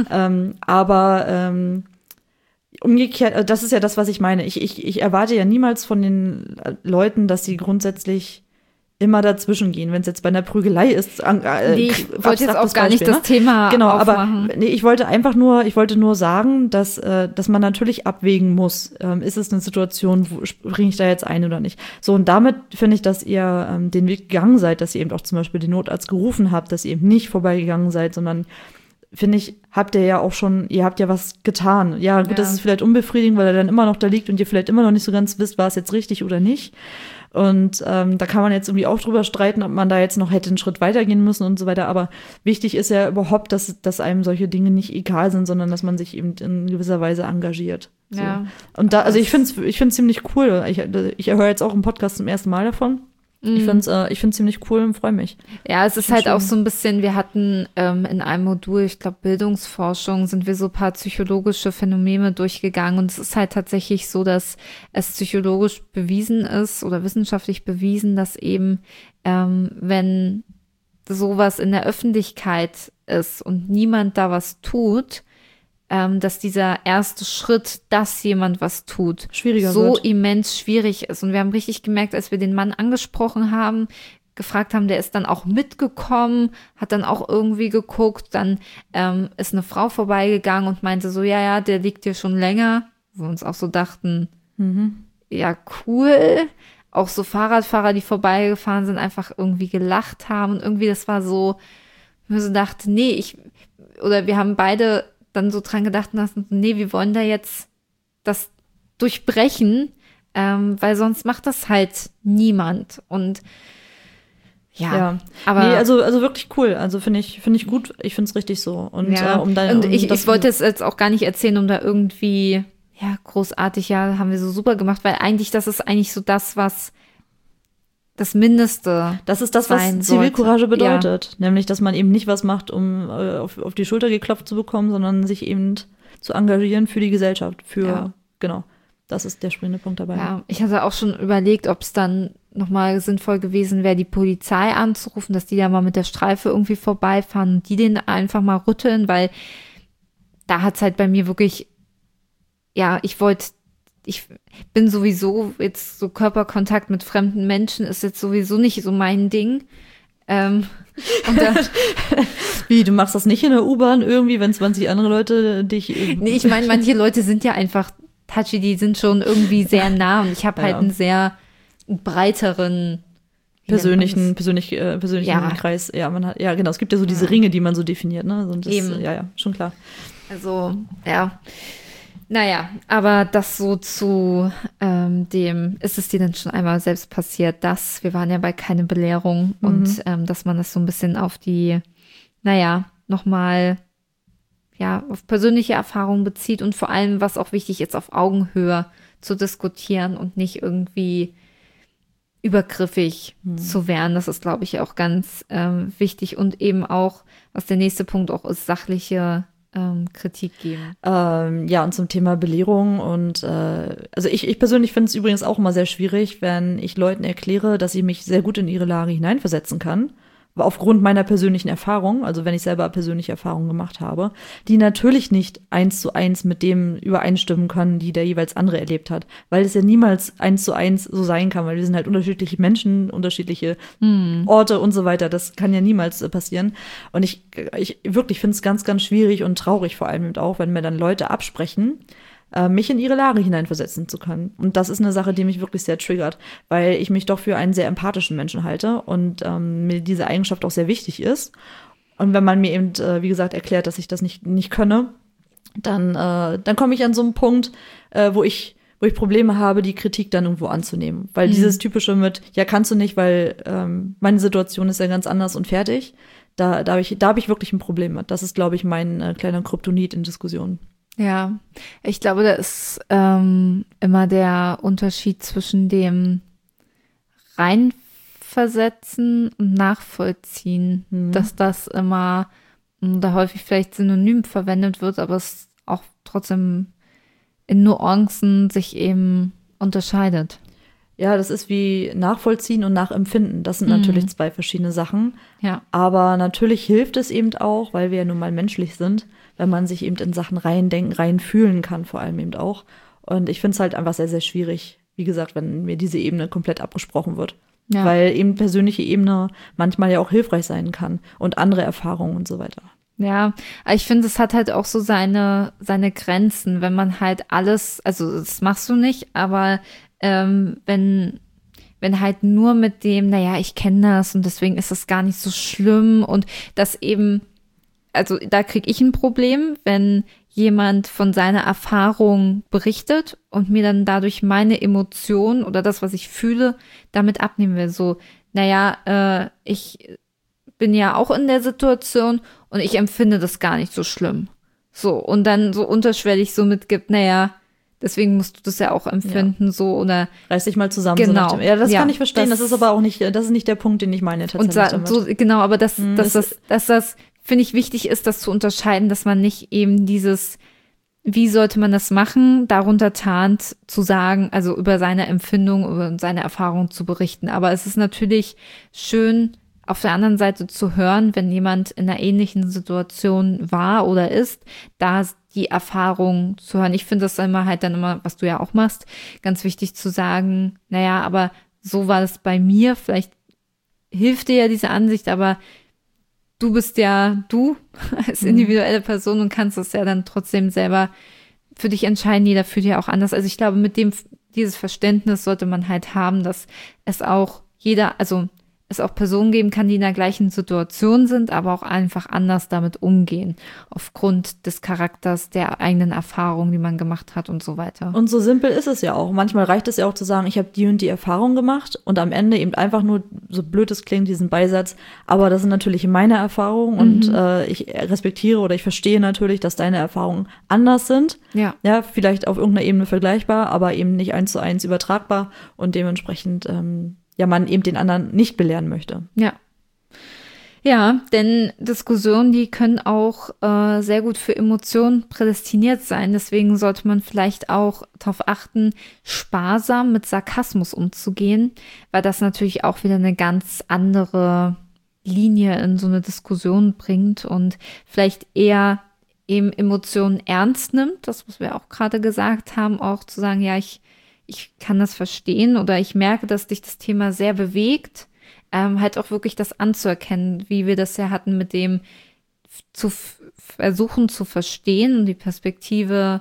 Aber umgekehrt, das ist ja das, was ich meine. Ich erwarte ja niemals von den Leuten, dass sie grundsätzlich immer dazwischen gehen, wenn es jetzt bei einer Prügelei ist. Ich wollte jetzt auch gar nicht das Thema genau, aufmachen. Aber ich wollte nur sagen, dass man natürlich abwägen muss, ist es eine Situation, wo springe ich da jetzt ein oder nicht. So, und damit finde ich, dass ihr den Weg gegangen seid, dass ihr eben auch zum Beispiel den Notarzt gerufen habt, dass ihr eben nicht vorbeigegangen seid, sondern finde ich, ihr habt ja was getan. Ja, gut, das ist vielleicht unbefriedigend, weil er dann immer noch da liegt und ihr vielleicht immer noch nicht so ganz wisst, war es jetzt richtig oder nicht. Und da kann man jetzt irgendwie auch drüber streiten, ob man da jetzt noch hätte einen Schritt weitergehen müssen und so weiter. Aber wichtig ist ja überhaupt, dass einem solche Dinge nicht egal sind, sondern dass man sich eben in gewisser Weise engagiert. So. Ja. Und also ich finde es ziemlich cool. Ich höre jetzt auch im Podcast zum ersten Mal davon. Ich finde es ziemlich cool und freue mich. Ja, es ist halt auch so ein bisschen, wir hatten in einem Modul, ich glaube Bildungsforschung, sind wir so ein paar psychologische Phänomene durchgegangen und es ist halt tatsächlich so, dass es psychologisch bewiesen ist oder wissenschaftlich bewiesen, dass eben, wenn sowas in der Öffentlichkeit ist und niemand da was tut, dass dieser erste Schritt, dass jemand was tut, schwieriger so wird. Immens schwierig ist. Und wir haben richtig gemerkt, als wir den Mann angesprochen haben, gefragt haben, der ist dann auch mitgekommen, hat dann auch irgendwie geguckt, dann ist eine Frau vorbeigegangen und meinte so, ja, der liegt hier schon länger. Wo wir uns auch so dachten, ja, cool. Auch so Fahrradfahrer, die vorbeigefahren sind, einfach irgendwie gelacht haben und irgendwie das war so, wir so dachten, wir haben beide dann so dran gedacht und dachten, nee, wir wollen da jetzt das durchbrechen, weil sonst macht das halt niemand. Und ja. Aber nee, also wirklich cool. Also finde ich gut. Ich finde es richtig so. Und ich wollte es jetzt auch gar nicht erzählen, um da irgendwie großartig, haben wir so super gemacht, weil eigentlich das ist eigentlich so das, was das Mindeste. Das ist das, was Zivilcourage bedeutet. Ja. Nämlich, dass man eben nicht was macht, um auf die Schulter geklopft zu bekommen, sondern sich eben zu engagieren für die Gesellschaft. Genau. Das ist der springende Punkt dabei. Ja, ich hatte auch schon überlegt, ob es dann nochmal sinnvoll gewesen wäre, die Polizei anzurufen, dass die da mal mit der Streife irgendwie vorbeifahren und die den einfach mal rütteln, weil da hat es halt bei mir wirklich, ich bin sowieso jetzt so Körperkontakt mit fremden Menschen ist jetzt sowieso nicht so mein Ding. Und dann, wie, du machst das nicht in der U-Bahn irgendwie, wenn 20 andere Leute dich... Nee, ich meine, manche Leute sind ja einfach touchy, die sind schon irgendwie sehr nah und ich habe halt einen sehr breiteren persönlichen Kreis. Ja, genau, es gibt ja so diese Ringe, die man so definiert, ne? Und das, eben. Ja, schon klar. Also, ja. Naja, aber das so zu dem, ist es dir denn schon einmal selbst passiert, dass, wir waren ja bei keine Belehrung und dass man das so ein bisschen auf die, nochmal, auf persönliche Erfahrungen bezieht und vor allem, was auch wichtig ist, auf Augenhöhe zu diskutieren und nicht irgendwie übergriffig zu werden. Das ist, glaube ich, auch ganz wichtig und eben auch, was der nächste Punkt auch ist, sachliche Kritik geben. Und zum Thema Belehrung und also ich persönlich finde es übrigens auch immer sehr schwierig, wenn ich Leuten erkläre, dass ich mich sehr gut in ihre Lage hineinversetzen kann, aufgrund meiner persönlichen Erfahrung, also wenn ich selber persönliche Erfahrungen gemacht habe, die natürlich nicht 1:1 mit dem übereinstimmen können, die der jeweils andere erlebt hat, weil es ja niemals 1:1 so sein kann, weil wir sind halt unterschiedliche Menschen, unterschiedliche Orte und so weiter, das kann ja niemals passieren und ich wirklich finde es ganz, ganz schwierig und traurig vor allem eben auch, wenn mir dann Leute absprechen, mich in ihre Lage hineinversetzen zu können. Und das ist eine Sache, die mich wirklich sehr triggert, weil ich mich doch für einen sehr empathischen Menschen halte und mir diese Eigenschaft auch sehr wichtig ist. Und wenn man mir eben, wie gesagt, erklärt, dass ich das nicht könne, dann komme ich an so einen Punkt, wo ich Probleme habe, die Kritik dann irgendwo anzunehmen. Weil dieses Typische mit, ja, kannst du nicht, weil meine Situation ist ja ganz anders und fertig, da hab ich wirklich ein Problem mit. Das ist, glaube ich, mein kleiner Kryptonit in Diskussionen. Ja, ich glaube, da ist immer der Unterschied zwischen dem Reinversetzen und Nachvollziehen, dass das immer da häufig vielleicht synonym verwendet wird, aber es auch trotzdem in Nuancen sich eben unterscheidet. Ja, das ist wie Nachvollziehen und Nachempfinden. Das sind natürlich zwei verschiedene Sachen. Ja. Aber natürlich hilft es eben auch, weil wir ja nun mal menschlich sind, wenn man sich eben in Sachen reindenken, reinfühlen kann, vor allem eben auch. Und ich finde es halt einfach sehr, sehr schwierig, wie gesagt, wenn mir diese Ebene komplett abgesprochen wird. Ja. Weil eben persönliche Ebene manchmal ja auch hilfreich sein kann und andere Erfahrungen und so weiter. Ja, aber ich finde, es hat halt auch so seine Grenzen, wenn man halt alles, also das machst du nicht, aber wenn halt nur mit dem, naja, ich kenne das und deswegen ist das gar nicht so schlimm und das eben, also da kriege ich ein Problem, wenn jemand von seiner Erfahrung berichtet und mir dann dadurch meine Emotionen oder das, was ich fühle, damit abnehmen will. So, naja, ich bin ja auch in der Situation und ich empfinde das gar nicht so schlimm. So, und dann so unterschwellig so mitgibt, naja, deswegen musst du das ja auch empfinden, so, oder. Reiß dich mal zusammen. Genau. So nach dem, ja, das Ja, kann ich verstehen. Das ist aber auch nicht, das ist nicht der Punkt, den ich meine tatsächlich damit. So, genau, aber dass das, finde ich, wichtig ist, das zu unterscheiden, dass man nicht eben dieses, wie sollte man das machen, darunter tarnt, zu sagen, also über seine Empfindung, über seine Erfahrung zu berichten. Aber es ist natürlich schön, auf der anderen Seite zu hören, wenn jemand in einer ähnlichen Situation war oder ist, da die Erfahrung zu hören. Ich finde das halt dann immer, was du ja auch machst, ganz wichtig zu sagen, naja, aber so war das bei mir, vielleicht hilft dir ja diese Ansicht, aber du bist ja du als individuelle Person und kannst das ja dann trotzdem selber für dich entscheiden. Jeder fühlt ja auch anders. Also ich glaube, mit dieses Verständnis sollte man halt haben, dass es auch es auch Personen geben kann, die in der gleichen Situation sind, aber auch einfach anders damit umgehen, aufgrund des Charakters, der eigenen Erfahrungen, die man gemacht hat und so weiter. Und so simpel ist es ja auch. Manchmal reicht es ja auch zu sagen, ich habe die und die Erfahrung gemacht und am Ende eben einfach nur, so blöd es klingt, diesen Beisatz, aber das sind natürlich meine Erfahrungen und ich respektiere oder ich verstehe natürlich, dass deine Erfahrungen anders sind. Ja. Ja, vielleicht auf irgendeiner Ebene vergleichbar, aber eben nicht 1:1 übertragbar und dementsprechend man eben den anderen nicht belehren möchte. Ja. Ja, denn Diskussionen, die können auch sehr gut für Emotionen prädestiniert sein. Deswegen sollte man vielleicht auch darauf achten, sparsam mit Sarkasmus umzugehen, weil das natürlich auch wieder eine ganz andere Linie in so eine Diskussion bringt und vielleicht eher eben Emotionen ernst nimmt. Das, was wir auch gerade gesagt haben, auch zu sagen, ja, ich kann das verstehen oder ich merke, dass dich das Thema sehr bewegt, halt auch wirklich das anzuerkennen, wie wir das ja hatten, mit dem zu versuchen zu verstehen und die Perspektive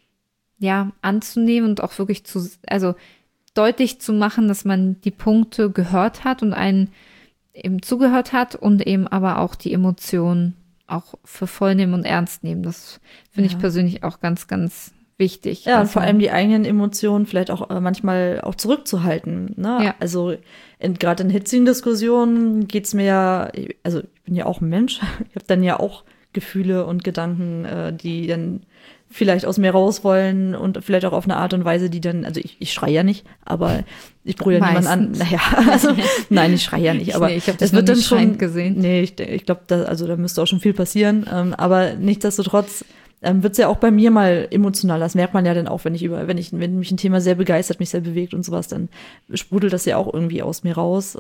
anzunehmen und auch wirklich also deutlich zu machen, dass man die Punkte gehört hat und einen eben zugehört hat und eben aber auch die Emotionen auch für voll nehmen und ernst nehmen. Das finde ich persönlich auch ganz, ganz wichtig. Ja, und vor allem die eigenen Emotionen vielleicht auch manchmal auch zurückzuhalten. Ne? Ja. Also gerade in hitzigen Diskussionen geht's mir ja, also ich bin ja auch ein Mensch, ich habe dann ja auch Gefühle und Gedanken, die dann vielleicht aus mir raus wollen und vielleicht auch auf eine Art und Weise, die dann, also ich schreie ja nicht, aber ich brülle ja niemanden an. Naja, also nein, ich schreie ja nicht, aber ich habe das es wird dann schon schreiend gesehen. Nee, ich glaube, da müsste auch schon viel passieren, aber nichtsdestotrotz wird es ja auch bei mir mal emotional. Das merkt man ja dann auch, wenn mich ein Thema sehr begeistert, mich sehr bewegt und sowas, dann sprudelt das ja auch irgendwie aus mir raus.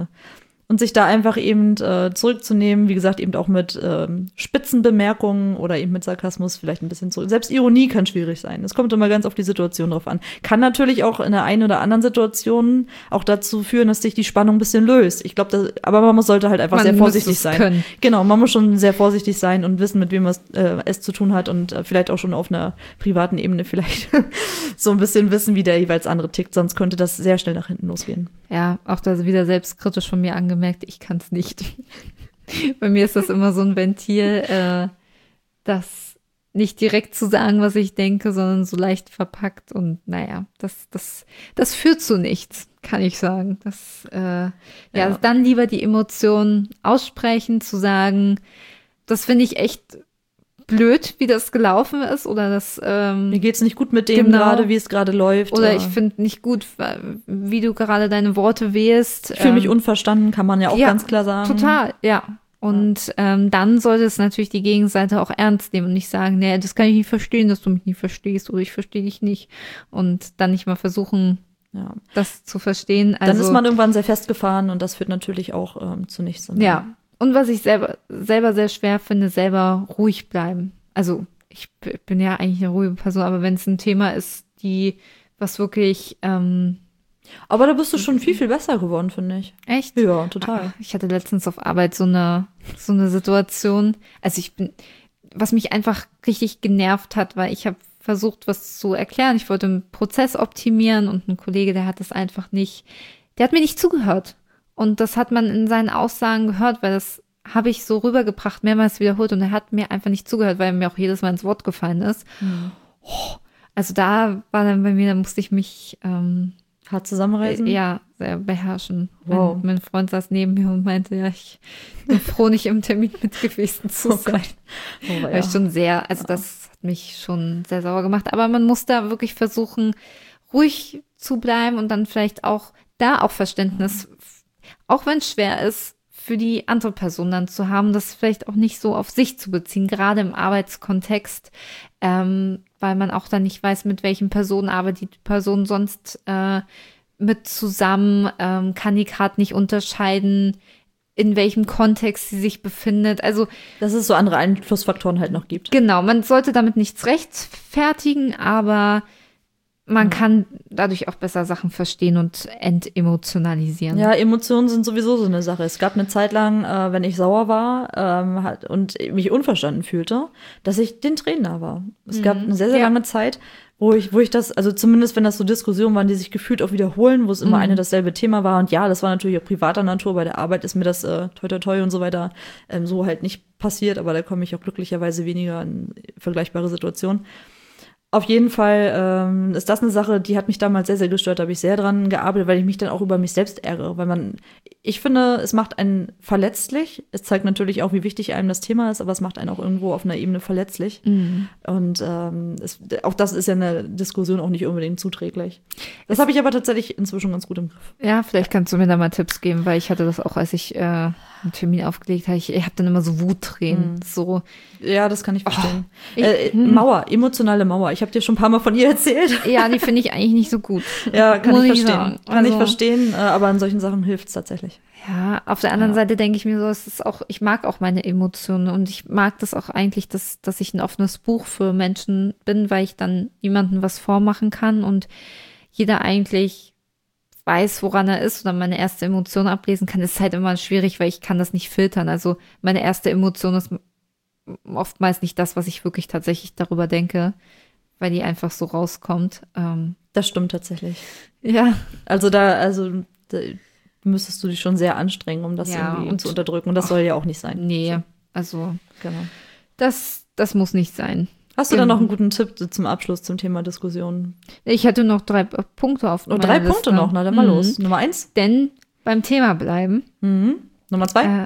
Und sich da einfach eben zurückzunehmen, wie gesagt, eben auch mit Spitzenbemerkungen oder eben mit Sarkasmus vielleicht ein bisschen zurück. Selbst Ironie kann schwierig sein. Es kommt immer ganz auf die Situation drauf an. Kann natürlich auch in der einen oder anderen Situation auch dazu führen, dass sich die Spannung ein bisschen löst. Ich glaube, aber man sollte halt einfach sehr vorsichtig sein. Können. Genau, man muss schon sehr vorsichtig sein und wissen, mit wem man es zu tun hat und vielleicht auch schon auf einer privaten Ebene vielleicht so ein bisschen wissen, wie der jeweils andere tickt. Sonst könnte das sehr schnell nach hinten losgehen. Ja, auch da wieder selbstkritisch von mir angemerkt, ich kann es nicht. Bei mir ist das immer so ein Ventil, das nicht direkt zu sagen, was ich denke, sondern so leicht verpackt und naja, das führt zu nichts, kann ich sagen. Dann lieber die Emotionen aussprechen, zu sagen, das finde ich echt blöd, wie das gelaufen ist oder das mir geht's nicht gut mit dem gerade, wie es gerade läuft. Oder ich finde nicht gut, wie du gerade deine Worte wählst. Ich fühle mich unverstanden, kann man ja auch ganz klar sagen. Total, ja. Und dann sollte es natürlich die Gegenseite auch ernst nehmen und nicht sagen, nee, das kann ich nicht verstehen, dass du mich nicht verstehst oder ich verstehe dich nicht. Und dann nicht mal versuchen, das zu verstehen. Also, dann ist man irgendwann sehr festgefahren und das führt natürlich auch zu nichts. Ja. Und was ich selber sehr schwer finde, selber ruhig bleiben. Also ich bin ja eigentlich eine ruhige Person, aber wenn es ein Thema ist, was wirklich Aber da bist du schon viel, viel besser geworden, finde ich. Echt? Ja, total. Ich hatte letztens auf Arbeit so eine Situation. Also was mich einfach richtig genervt hat, weil ich habe versucht, was zu erklären. Ich wollte einen Prozess optimieren und ein Kollege, der hat mir nicht zugehört. Und das hat man in seinen Aussagen gehört, weil das habe ich so rübergebracht, mehrmals wiederholt und er hat mir einfach nicht zugehört, weil er mir auch jedes Mal ins Wort gefallen ist. Also da war dann bei mir, da musste ich mich hart zusammenreißen? Ja, sehr beherrschen. Wow. Mein Freund saß neben mir und meinte, ja, ich bin froh, nicht im Termin mit gewesen zu sein. Weil ich schon sehr, also das hat mich schon sehr sauer gemacht. Aber man muss da wirklich versuchen, ruhig zu bleiben und dann vielleicht auch Verständnis, auch wenn es schwer ist, für die andere Person dann zu haben, das vielleicht auch nicht so auf sich zu beziehen, gerade im Arbeitskontext, weil man auch dann nicht weiß, mit welchen Personen arbeitet die Person sonst mit zusammen, kann die gerade nicht unterscheiden, in welchem Kontext sie sich befindet. Also, dass es so andere Einflussfaktoren halt noch gibt. Genau, man sollte damit nichts rechtfertigen, aber man kann dadurch auch besser Sachen verstehen und entemotionalisieren. Ja, Emotionen sind sowieso so eine Sache. Es gab eine Zeit lang, wenn ich sauer war und mich unverstanden fühlte, dass ich den Tränen nah war. Es gab eine sehr, sehr lange Zeit, wo ich das, also zumindest wenn das so Diskussionen waren, die sich gefühlt auch wiederholen, wo es immer dasselbe Thema war. Und ja, das war natürlich auch privater Natur. Bei der Arbeit ist mir das toi toi toi und so weiter so halt nicht passiert. Aber da komme ich auch glücklicherweise weniger in vergleichbare Situationen. Auf jeden Fall ist das eine Sache, die hat mich damals sehr, sehr gestört. Da habe ich sehr dran gearbeitet, weil ich mich dann auch über mich selbst ärgere. Weil ich finde, es macht einen verletzlich. Es zeigt natürlich auch, wie wichtig einem das Thema ist, aber es macht einen auch irgendwo auf einer Ebene verletzlich. Und auch das ist ja eine Diskussion auch nicht unbedingt zuträglich. Das habe ich aber tatsächlich inzwischen ganz gut im Griff. Ja, vielleicht kannst du mir da mal Tipps geben, weil ich hatte das auch, als ich einen Termin aufgelegt habe. Ich habe dann immer so Wuttränen. So. Ja, das kann ich verstehen. Emotionale Mauer. Ich habe dir schon ein paar Mal von ihr erzählt. Ja, die finde ich eigentlich nicht so gut. Ja, kann ich verstehen. Sagen. Kann ich verstehen, aber an solchen Sachen hilft es tatsächlich. Ja, auf der anderen Seite denke ich mir so, ich mag auch meine Emotionen und ich mag das auch eigentlich, dass ich ein offenes Buch für Menschen bin, weil ich dann niemandem was vormachen kann und jeder eigentlich weiß, woran er ist oder meine erste Emotion ablesen kann. Ist halt immer schwierig, weil ich kann das nicht filtern. Also meine erste Emotion ist oftmals nicht das, was ich wirklich tatsächlich darüber denke, weil die einfach so rauskommt. Das stimmt tatsächlich. Ja. Also da müsstest du dich schon sehr anstrengen, um das irgendwie zu unterdrücken. Und das soll ja auch nicht sein. Nee, also genau. Das muss nicht sein. Hast du da noch einen guten Tipp zum Abschluss zum Thema Diskussion? Ich hätte noch 3 Punkte auf meiner 3 Liste. Punkte noch, na dann mal los. Nummer 1? Denn beim Thema bleiben. Nummer 2?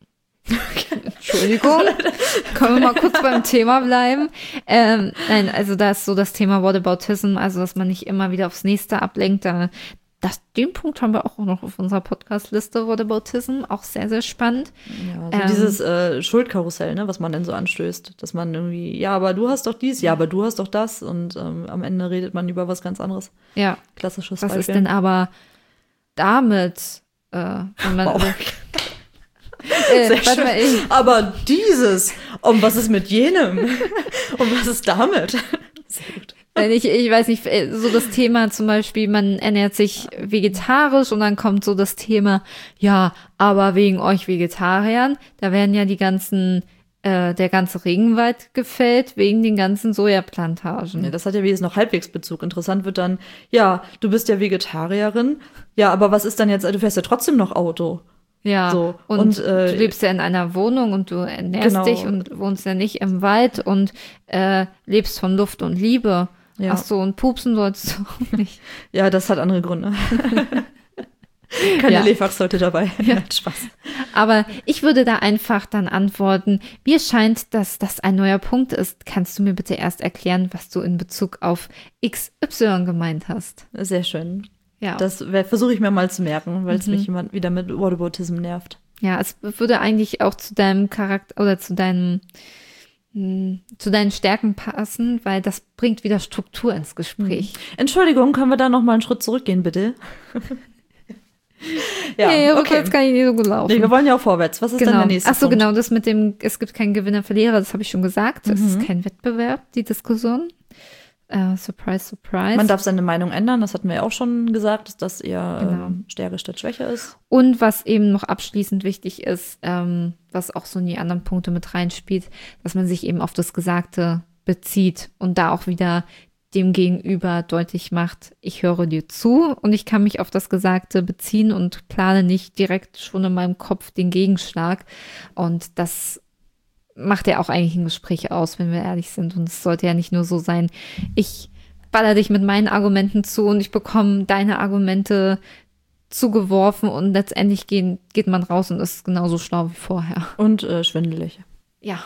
Entschuldigung. Können wir mal kurz beim Thema bleiben? Nein, also da ist so das Thema Whataboutism, also dass man nicht immer wieder aufs nächste ablenkt. Den Punkt haben wir auch noch auf unserer Podcast-Liste, Whataboutism, auch sehr, sehr spannend. Ja, so dieses Schuldkarussell, ne, was man denn so anstößt, dass man irgendwie, ja, aber du hast doch dies, ja, aber du hast doch das und am Ende redet man über was ganz anderes. Ja. Klassisches Was Beispiel. ist denn aber damit, wenn man... Sehr schön. Aber dieses, und was ist mit jenem? Und was ist damit? Sehr gut. Ich weiß nicht, so das Thema zum Beispiel, man ernährt sich vegetarisch und dann kommt so das Thema, ja, aber wegen euch Vegetariern, da werden ja der ganze Regenwald gefällt wegen den ganzen Sojaplantagen. Ja, das hat ja wenigstens noch halbwegs Bezug. Interessant wird dann, ja, du bist ja Vegetarierin, ja, aber was ist dann jetzt, du fährst ja trotzdem noch Auto. Ja, so. und du lebst ja in einer Wohnung und du ernährst dich und wohnst ja nicht im Wald und lebst von Luft und Liebe. Ja. Ach so, und pupsen sollst du auch nicht. Ja, das hat andere Gründe. Keine Lebensmittel dabei. Ja. Spaß. Aber ich würde da einfach dann antworten, mir scheint, dass das ein neuer Punkt ist. Kannst du mir bitte erst erklären, was du in Bezug auf XY gemeint hast? Sehr schön. Ja. Das versuche ich mir mal zu merken, weil es mich jemand wieder mit Whataboutism nervt. Ja, es würde eigentlich auch zu deinem Charakter oder zu deinen Stärken passen, weil das bringt wieder Struktur ins Gespräch. Entschuldigung, können wir da noch mal einen Schritt zurückgehen, bitte? Nee, rückwärts kann ich nicht so gut laufen. Nee, wir wollen ja auch vorwärts. Was ist denn der nächste Ach so, Punkt? genau, das mit dem, es gibt keinen Gewinner, Verlierer, das habe ich schon gesagt. Das ist kein Wettbewerb, die Diskussion. Surprise, surprise. Man darf seine Meinung ändern, das hatten wir ja auch schon gesagt, dass das eher Stärke statt Schwäche ist. Und was eben noch abschließend wichtig ist, was auch so in die anderen Punkte mit reinspielt, dass man sich eben auf das Gesagte bezieht und da auch wieder dem Gegenüber deutlich macht, ich höre dir zu und ich kann mich auf das Gesagte beziehen und plane nicht direkt schon in meinem Kopf den Gegenschlag. Und das macht ja auch eigentlich ein Gespräch aus, wenn wir ehrlich sind. Und es sollte ja nicht nur so sein, ich baller dich mit meinen Argumenten zu und ich bekomme deine Argumente zugeworfen und letztendlich geht man raus und ist genauso schlau wie vorher. Und schwindelig. Ja.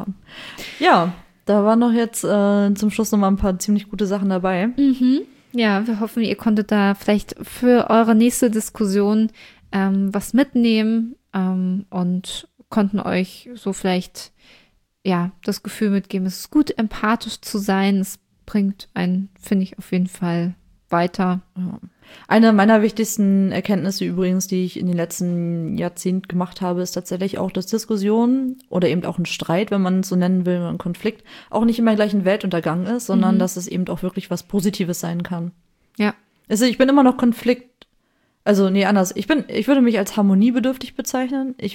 Ja, da waren noch jetzt zum Schluss noch mal ein paar ziemlich gute Sachen dabei. Ja, wir hoffen, ihr konntet da vielleicht für eure nächste Diskussion was mitnehmen und konnten euch so vielleicht das Gefühl mitgeben, es ist gut, empathisch zu sein. Es bringt einen, finde ich, auf jeden Fall weiter. Ja. Eine meiner wichtigsten Erkenntnisse übrigens, die ich in den letzten Jahrzehnten gemacht habe, ist tatsächlich auch, dass Diskussion oder eben auch ein Streit, wenn man es so nennen will, ein Konflikt, auch nicht immer gleich ein Weltuntergang ist, sondern dass es eben auch wirklich was Positives sein kann. Ja. Also ich bin immer noch anders. Ich würde mich als harmoniebedürftig bezeichnen. Ich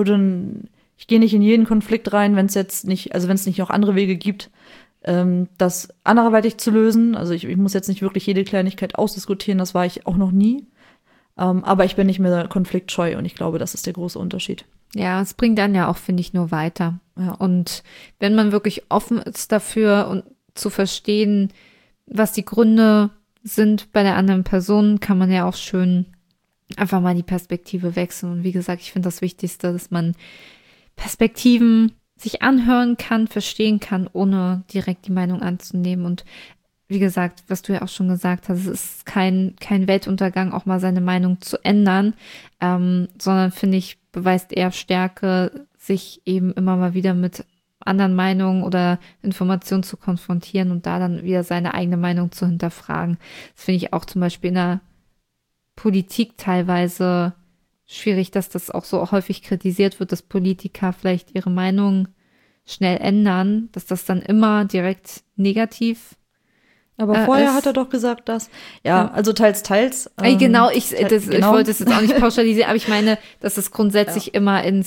gehe nicht in jeden Konflikt rein, wenn es nicht noch andere Wege gibt, das anderweitig zu lösen. Also ich muss jetzt nicht wirklich jede Kleinigkeit ausdiskutieren, das war ich auch noch nie. Aber ich bin nicht mehr konfliktscheu und ich glaube, das ist der große Unterschied. Ja, es bringt dann ja auch, finde ich, nur weiter. Ja. Und wenn man wirklich offen ist dafür und zu verstehen, was die Gründe sind bei der anderen Person, kann man ja auch schön einfach mal die Perspektive wechseln. Und wie gesagt, ich finde das Wichtigste, dass man Perspektiven sich anhören kann, verstehen kann, ohne direkt die Meinung anzunehmen. Und wie gesagt, was du ja auch schon gesagt hast, es ist kein Weltuntergang, auch mal seine Meinung zu ändern, sondern, finde ich, beweist eher Stärke, sich eben immer mal wieder mit anderen Meinungen oder Informationen zu konfrontieren und da dann wieder seine eigene Meinung zu hinterfragen. Das finde ich auch zum Beispiel in der Politik teilweise schwierig, dass das auch so häufig kritisiert wird, dass Politiker vielleicht ihre Meinung schnell ändern, dass das dann immer direkt negativ Aber vorher hat er doch gesagt, dass, also teils. Genau, ich wollte es jetzt auch nicht pauschalisieren, aber ich meine, dass es grundsätzlich immer in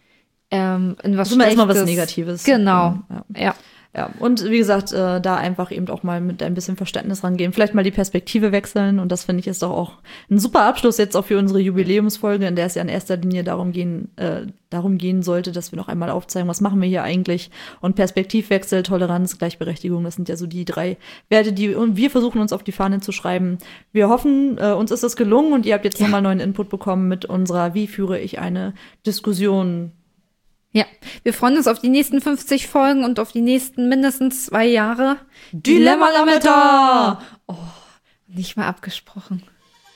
was Schlechtes. Immer was Negatives. Genau, ja. Ja, und wie gesagt, da einfach eben auch mal mit ein bisschen Verständnis rangehen, vielleicht mal die Perspektive wechseln und das finde ich ist doch auch ein super Abschluss jetzt auch für unsere Jubiläumsfolge, in der es ja in erster Linie darum gehen sollte, dass wir noch einmal aufzeigen, was machen wir hier eigentlich und Perspektivwechsel, Toleranz, Gleichberechtigung, das sind ja so die 3 Werte, die wir versuchen uns auf die Fahne zu schreiben. Wir hoffen, uns ist das gelungen und ihr habt jetzt nochmal neuen Input bekommen mit unserer Wie führe ich eine Diskussion. Ja, wir freuen uns auf die nächsten 50 Folgen und auf die nächsten mindestens 2 Jahre. Dilemma Lametta! Oh, nicht mal abgesprochen.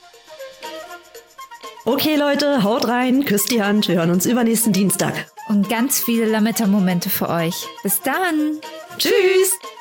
Okay, Leute, haut rein, küsst die Hand, wir hören uns übernächsten Dienstag. Und ganz viele Lametta-Momente für euch. Bis dann! Tschüss!